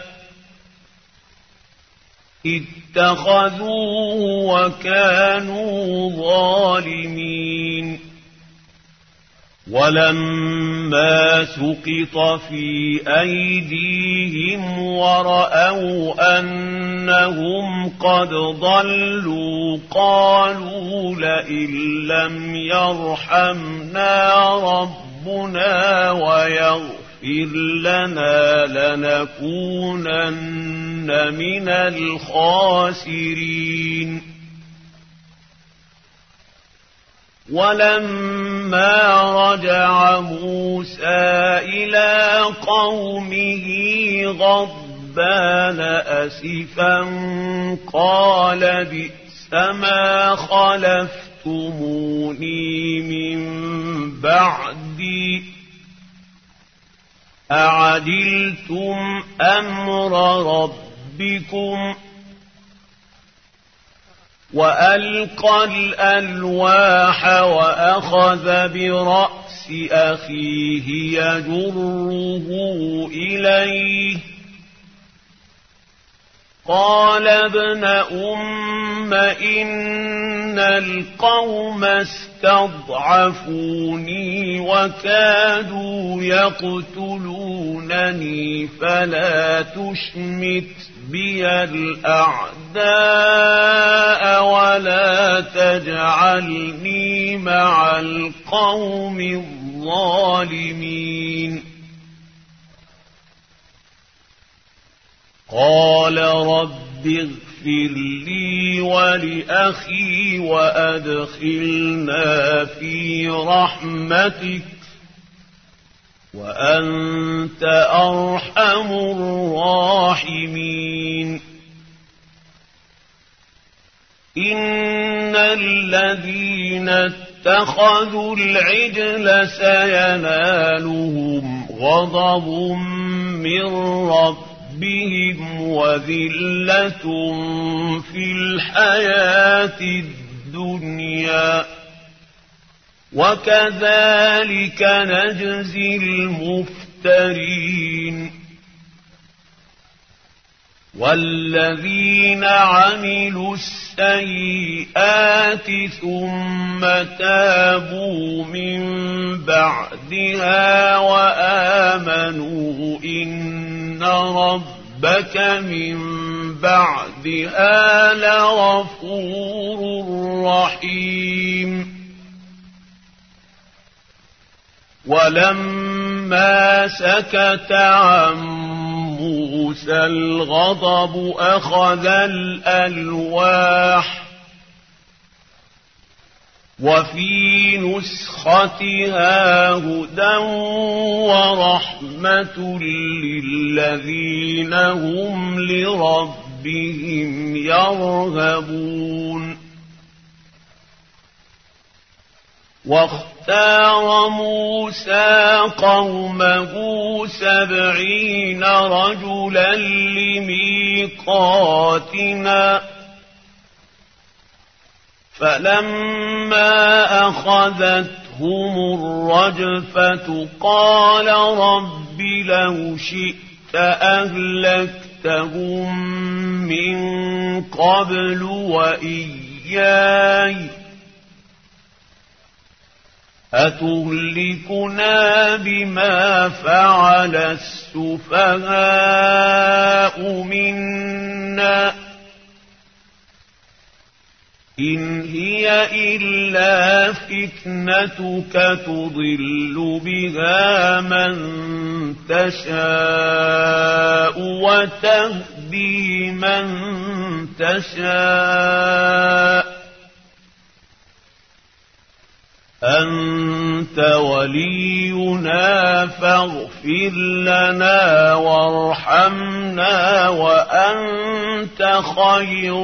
اتخذوه وكانوا ظالمين ولما سقط في أيديهم ورأوا أنهم قد ضلوا قالوا لئن لم يرحمنا ربنا ويغفر لنا لنكونن من الخاسرين ولما رجع موسى إلى قومه غضبان أسفا قال بئس ما خلفتموني من بعدي أعجلتم أمر ربكم وألقى الألواح وأخذ برأس أخيه يجره إليه قال ابن أم إن القوم استضعفوني وكادوا يقتلونني فلا تشمت بي الأعداء ولا تجعلني مع القوم الظالمين قال رب اغفر لي ولأخي وأدخلنا في رحمتك وأنت أرحم الراحمين إن الذين اتخذوا العجل سينالهم غضب من ربهم بهم وذلة في الحياة الدنيا وكذلك نجزي المفترين والذين عملوا السيئات ثم تابوا من بعدها وآمنوا إن ربك من بعدها لغفور رحيم ولما سكت عن موسى الغضب أخذ الألواح وفي نسختها هدى ورحمة للذين هم لربهم يرهبون واختار موسى قومه سبعين رجلا لميقاتنا فلما أخذتهم الرجفة قال رب لو شئت أهلكتهم من قبل وإياي أتهلكنا بما فعل السفهاء منا إن هي إلا فتنتك تضل بها من تشاء وتهدي من تشاء أنت ولينا فاغفر لنا وارحمنا وأنت خير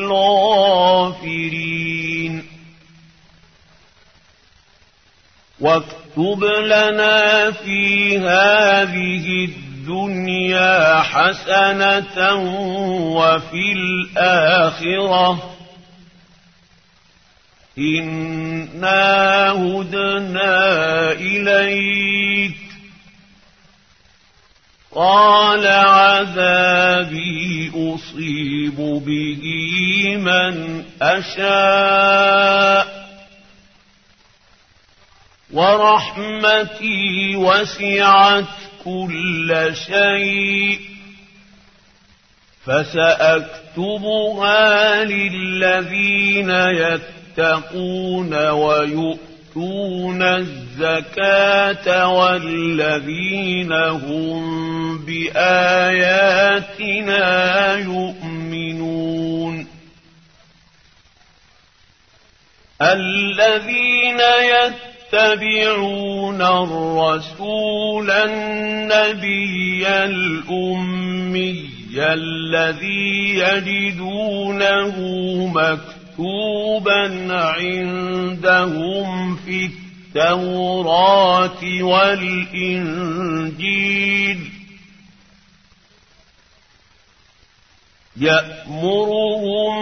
الغافرين واكتب لنا في هذه الدنيا حسنة وفي الآخرة إنا هدنا إليك قال عذابي أصيب به من أشاء ورحمتي وسعت كل شيء فسأكتبها للذين يتقون ويؤتون الزكاة والذين هم بآياتنا يؤمنون الذين يتبعون الرسول النبي الأمي الذي يجدونه مكتوبا عندهم في التوراة والإنجيل يأمرهم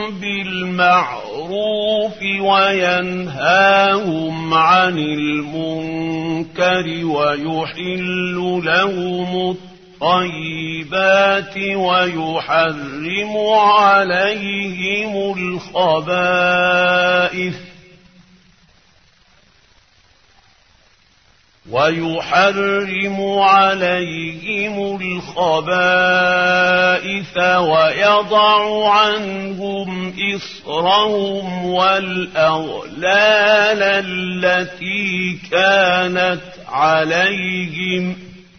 بالمعروف وينهاهم عن المنكر ويحل لهم الطيبات ويحرم عليهم الخبائث ويحرم عليهم الخبائث ويضع عنهم إصرهم والأغلال التي كانت عليهم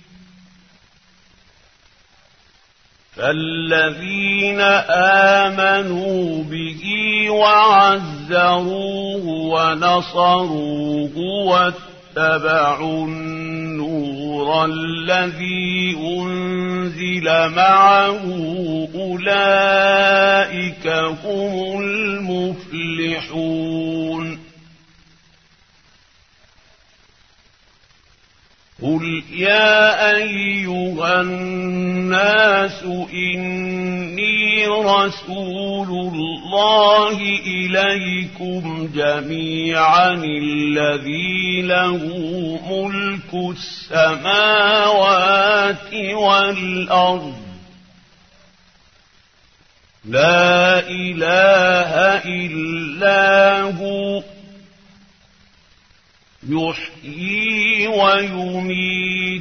فالذين آمنوا به وعزروه ونصروه واتبعوا النور الذي أنزل معه أولئك هم المفلحون قل يا أيها الناس إني رسول الله إليكم جميعا الذي له ملك السماوات والأرض لا إله إلا هو يحيي ويميت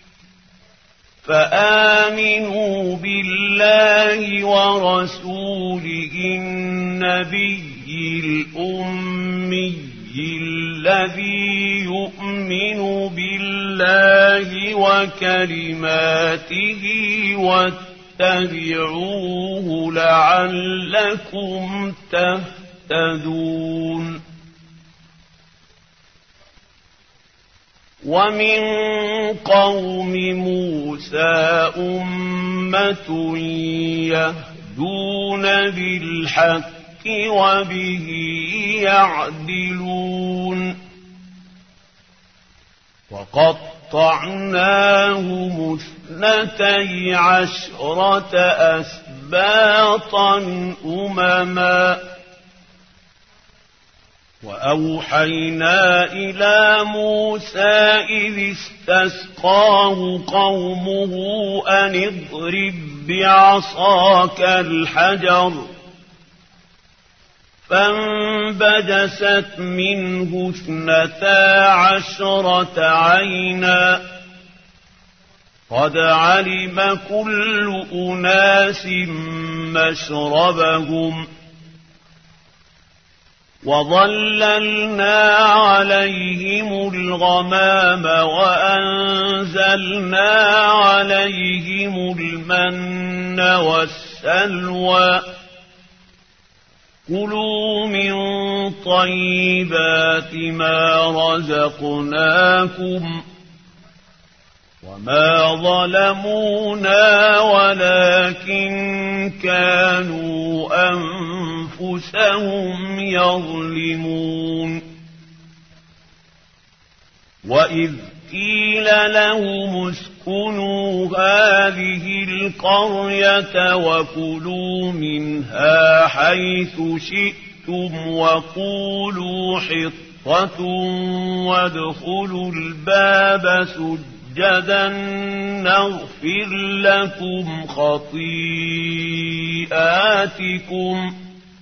فآمنوا بالله ورسوله النبي الأمي الذي يؤمن بالله وكلماته واتبعوه لعلكم تهتدون ومن قوم موسى أمة يهدون بالحق وبه يعدلون وقطعناهم اثنتي عشرة أسباطا أمما وأوحينا إلى موسى إذ استسقاه قومه أن اضرب بعصاك الحجر فانبجست منه اثنتا عشرة عينا قد علم كل أناس مشربهم وظللنا عليهم الغمام وأنزلنا عليهم المن والسلوى كلوا من طيبات ما رزقناكم وما ظلمونا ولكن كانوا أنفسهم يظلمون وإذ قيل لهم اسكنوا هذه القرية وكلوا منها حيث شئتم وقولوا حطة وادخلوا الباب سجدا نغفر لكم خطيئاتكم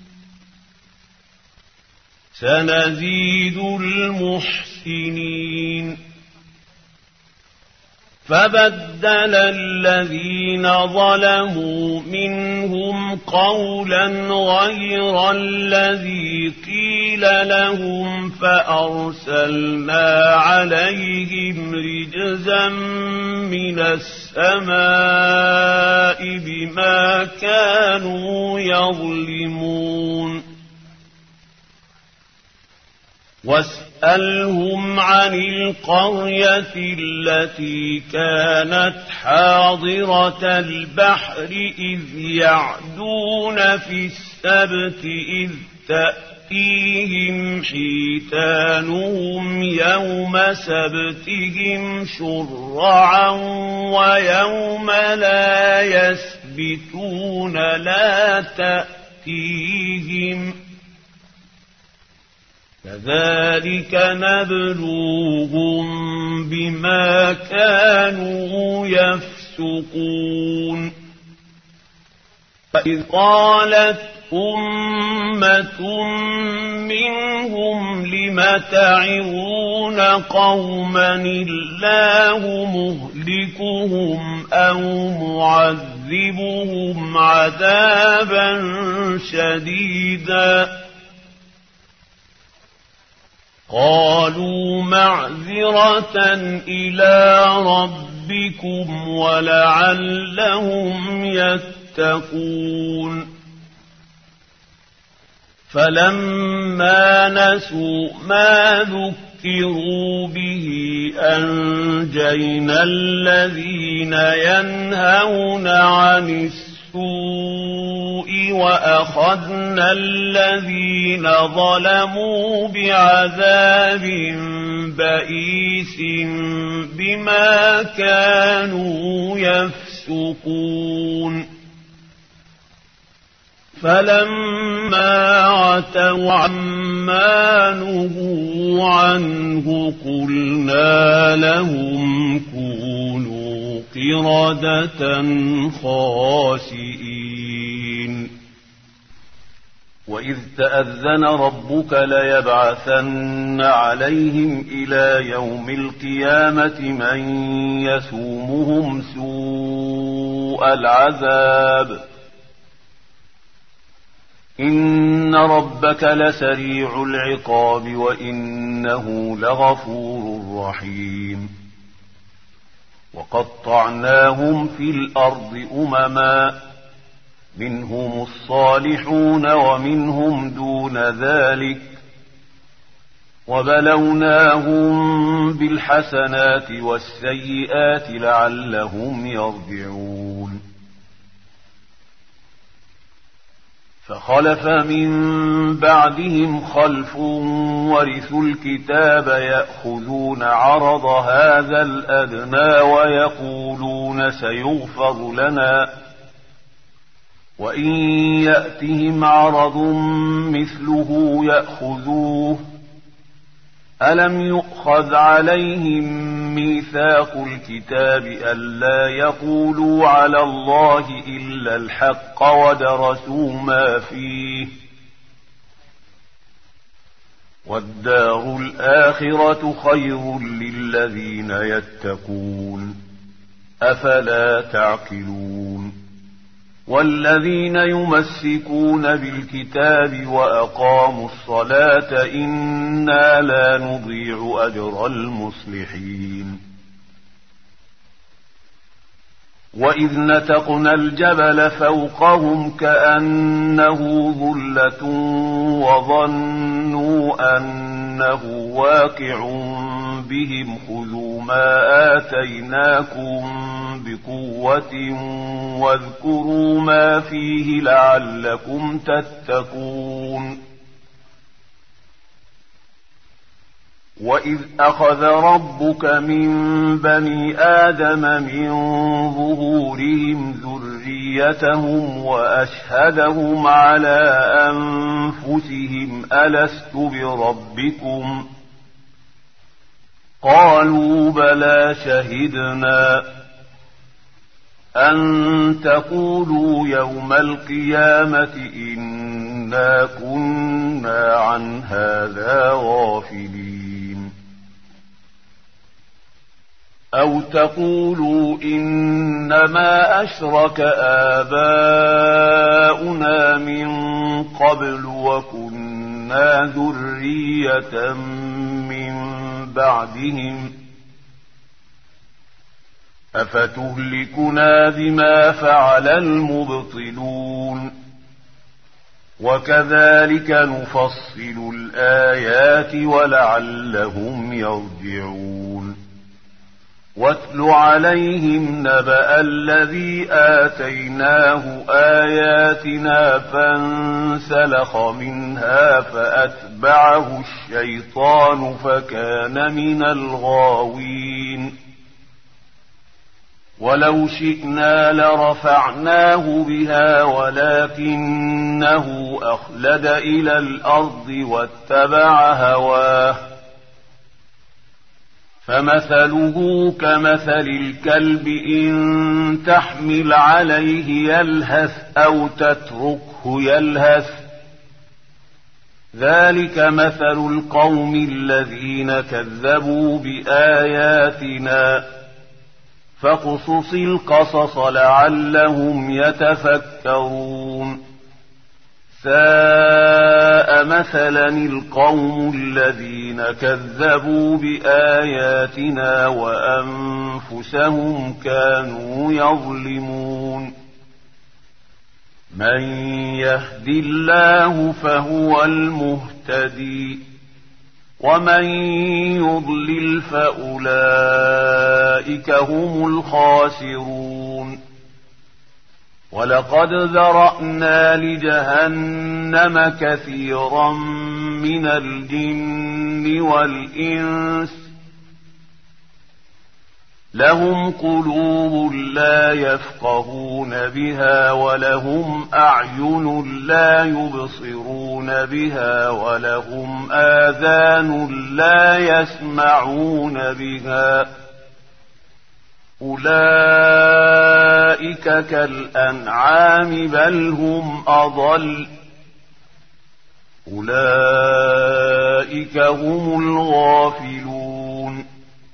سنزيد المحسنين فبدل الذين ظلموا منهم قولا غير الذي قيل لهم فأرسلنا عليهم رجزا من السماء بما كانوا يظلمون واسألهم عن القرية التي كانت حاضرة البحر إذ يعدون في السبت إذ تأتيهم حيتانهم يوم سبتهم شرعا ويوم لا يسبتون لا تأتيهم كذلك نبلوهم بما كانوا يفسقون فإذ قالت أمة منهم لم تعظون قوما الله مهلكهم أو معذبهم عذابا شديدا قالوا معذرة إلى ربكم ولعلهم يتقون فلما نسوا ما ذكروا به أنجينا الذين ينهون عن السوء وأخذنا الذين ظلموا بعذاب بئيس بما كانوا يفسقون فلما عتوا عما نهوا عنه قلنا لهم كونوا قردة خاسئين
وإذ تأذن ربك ليبعثن عليهم إلى يوم القيامة من يسومهم سوء العذاب إن ربك لسريع العقاب وإنه لغفور رحيم وقطعناهم في الأرض أمما منهم الصالحون ومنهم دون ذلك وبلوناهم بالحسنات والسيئات لعلهم يرجعون فخلف من بعدهم خلف ورثوا الكتاب يأخذون عرض هذا الأدنى ويقولون سيغفر لنا وإن يأتهم عرض مثله يأخذوه ألم يؤخذ عليهم ميثاق الكتاب ألا يقولوا على الله إلا الحق ودرسوا ما فيه والدار الآخرة خير للذين يتقون أفلا تعقلون والذين يمسكون بالكتاب وأقاموا الصلاة إنا لا نضيع أجر المصلحين وإذ نتقنا الجبل فوقهم كأنه ظلة وظنوا أنه واقع بهم خذوا ما آتيناكم بقوة واذكروا ما فيه لعلكم تتقون وإذ أخذ ربك من بني آدم من ظهورهم ذريتهم وأشهدهم على أنفسهم ألست بربكم قالوا بلى شهدنا أن تقولوا يوم القيامة إنا كنا عن هذا غافلين أو تقولوا إنما أشرك آباؤنا من قبل وكنا ذرية من بعدهم أفتهلكنا بما فعل المبطلون وكذلك نفصل الآيات ولعلهم يرجعون واتل عليهم نبأ الذي آتيناه آياتنا فانسلخ منها فأتبعه الشيطان فكان من الغاوين ولو شئنا لرفعناه بها ولكنه أخلد إلى الأرض واتبع هواه فمثله كمثل الكلب إن تحمل عليه يلهث أو تتركه يلهث ذلك مثل القوم الذين كذبوا بآياتنا فاقصص القصص لعلهم يتفكرون ساء مثلا القوم الذين كذبوا بآياتنا وأنفسهم كانوا يظلمون من يهد الله فهو المهتدي ومن يضلل فأولئك هم الخاسرون ولقد ذرأنا لجهنم كثيرا من الجن والإنس لهم قلوب لا يفقهون بها ولهم أعين لا يبصرون بها ولهم آذان لا يسمعون بها أولئك كالأنعام بل هم أضل أولئك هم الغافلون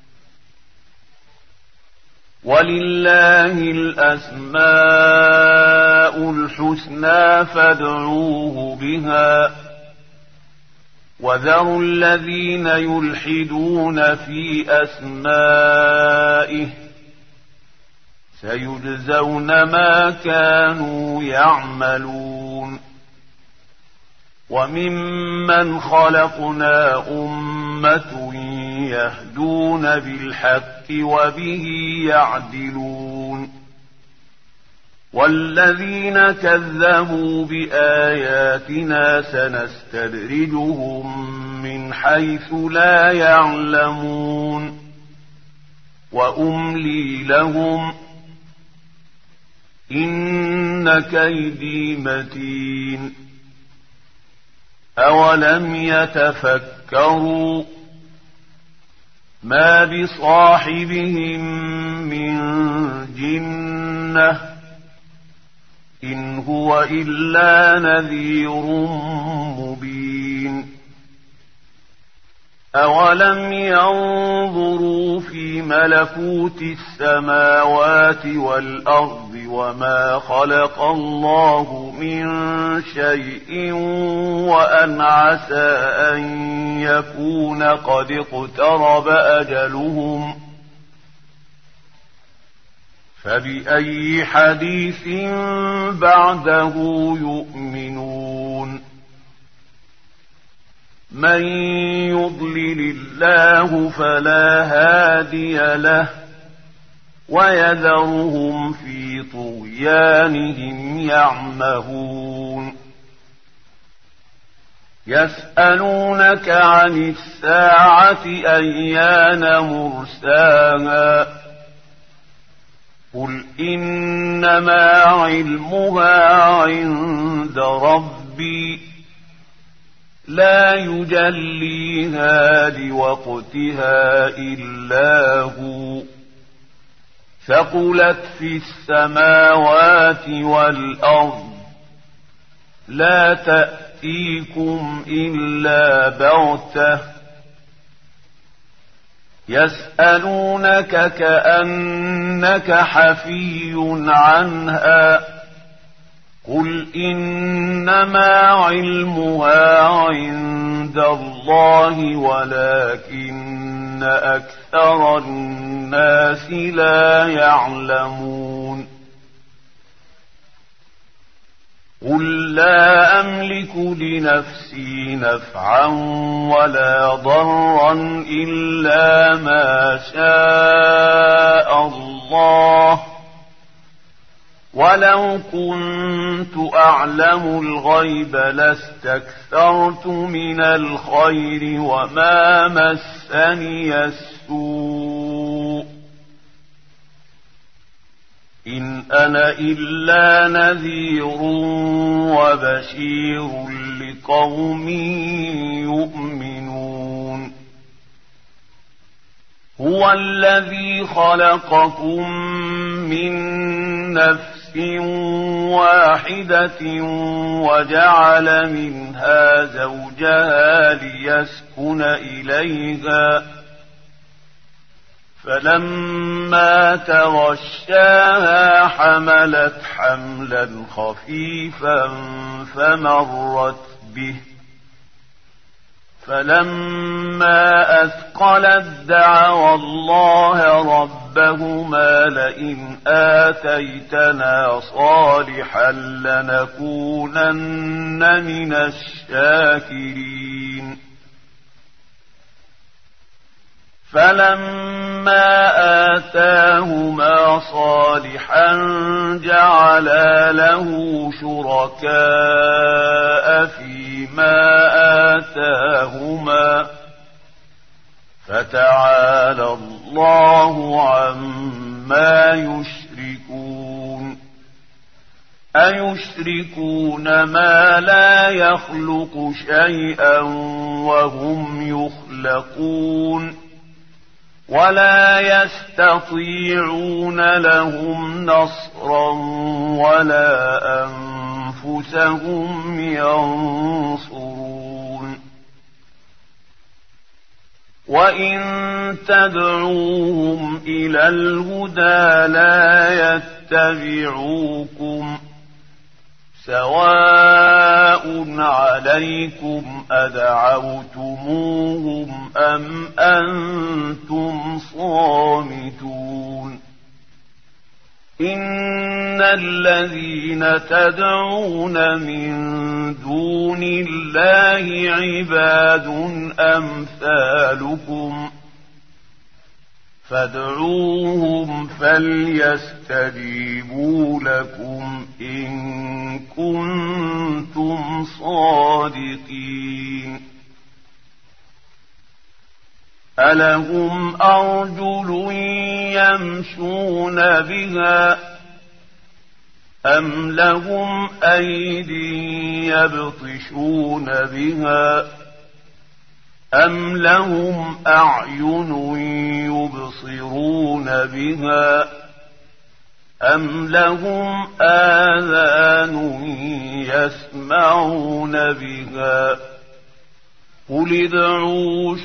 ولله الأسماء الحسنى فادعوه بها وذروا الذين يلحدون في أسمائه سيجزون ما كانوا يعملون وممن خلقنا أمة يهدون بالحق وبه يعدلون والذين كذبوا بآياتنا سنستدرجهم من حيث لا يعلمون وأملي لهم إن كيدي متين أولم يتفكروا ما بصاحبهم من جنة إن هو إلا نذير مبين أولم ينظروا في ملكوت السماوات والأرض وما خلق الله من شيء وأن عسى أن يكون قد اقترب أجلهم فبأي حديث بعده يؤمنون من يضلل الله فلا هادي له ويذرهم في طغيانهم يعمهون يسألونك عن الساعة أيان مرساها قل إنما علمها عند ربي لا يجليها لوقتها إلا هو ثقلت في السماوات والأرض لا تأتيكم إلا بغتة يسألونك كأنك حفي عنها قل إنما علمها عند الله ولكن أكثر الناس لا يعلمون قل لا أملك لنفسي نفعا ولا ضرا إلا ما شاء الله ولو كنت أعلم الغيب لاستكثرت من الخير وما مسني السوء إن أنا إلا نذير وبشير لقوم يؤمنون هو الذي خلقكم من نفس واحدة وجعل منها زوجها ليسكن إليها فلما تغشاها حملت حملا خفيفا فمرت به فلما أثقلت دعوا الله ربهما لئن آتيتنا صالحا لنكونن من الشاكرين فلما آتاهما صالحا جعلا له شركاء فيما آتاهما فتعالى الله عما يشركون أيشركون ما لا يخلق شيئا وهم يخلقون ولا يستطيعون لهم نصرا ولا أنفسهم ينصرون وإن تدعوهم إلى الهدى لا يتبعوكم سواء عليكم أدعوتموهم أم أنتم صامتون إن الذين تدعون من دون الله عباد أمثالكم فادعوهم فليستجيبوا لكم إن كنتم صادقين ألهم أرجل يمشون بها أم لهم أيد يبطشون بها أم لهم أعين يبصرون بها أم لهم آذان يسمعون بها قل ادعوا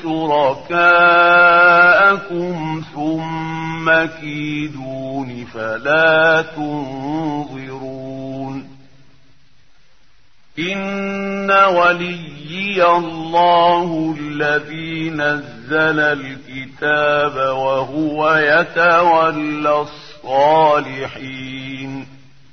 شركاءكم ثم كيدون فلا تنظرون إن وليي الله الذي نزل الكتاب وهو يتولى الصالحين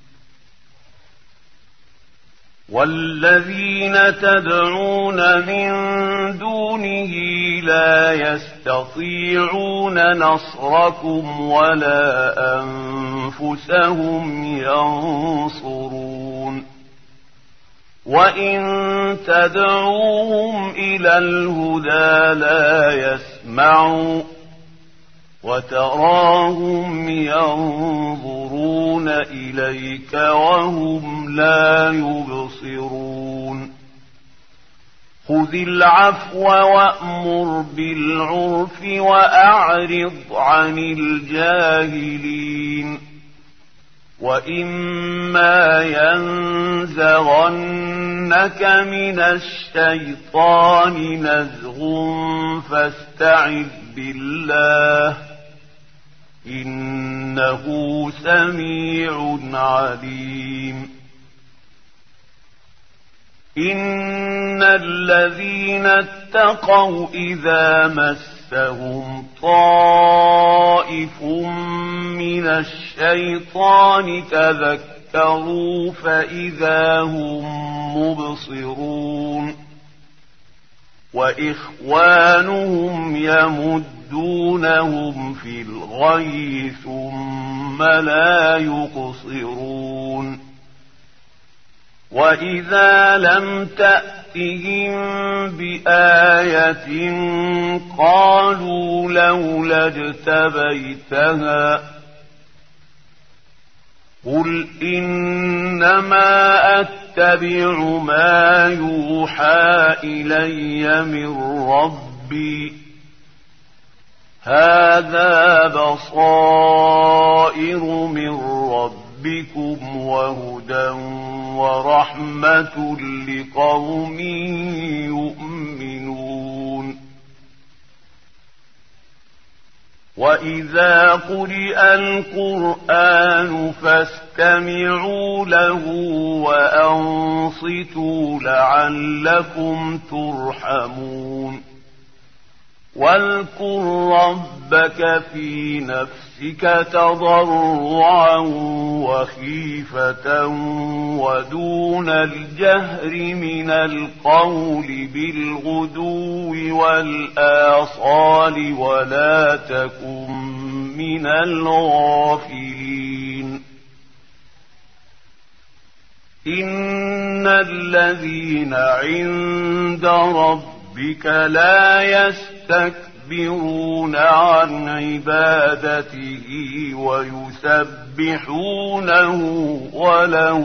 والذين تدعون من دونه لا يستطيعون نصركم ولا أنفسهم ينصرون وإن تدعوهم إلى الهدى لا يسمعوا وتراهم ينظرون إليك وهم لا يبصرون خذ العفو وأمر بالعرف وأعرض عن الجاهلين وإما ينزغنك من الشيطان نزغ فاستعذ بالله إنه سميع عليم إن الذين اتقوا إذا مسهم طائف من الشيطان تذكروا فإذا هم مبصرون وإخوانهم يمدونهم في الغي ثم لا يقصرون وإذا لم تأتهم بآية قالوا لولا اجتبيتها قل إنما أتبع ما يوحى إلي من ربي هذا بصائر من ربكم وهدى ورحمة لقوم يؤمنون وإذا قرئ القرآن فاستمعوا له وأنصتوا لعلكم ترحمون واذكر ربك في نفسك تضرعا وخيفة ودون الجهر من القول بالغدو والآصال ولا تكن من الغافلين إن الذين عند ربك لا يستكبرون عن عبادته ويسبحونه وله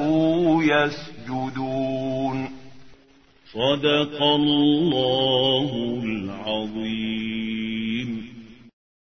يسجدون
صدق الله العظيم.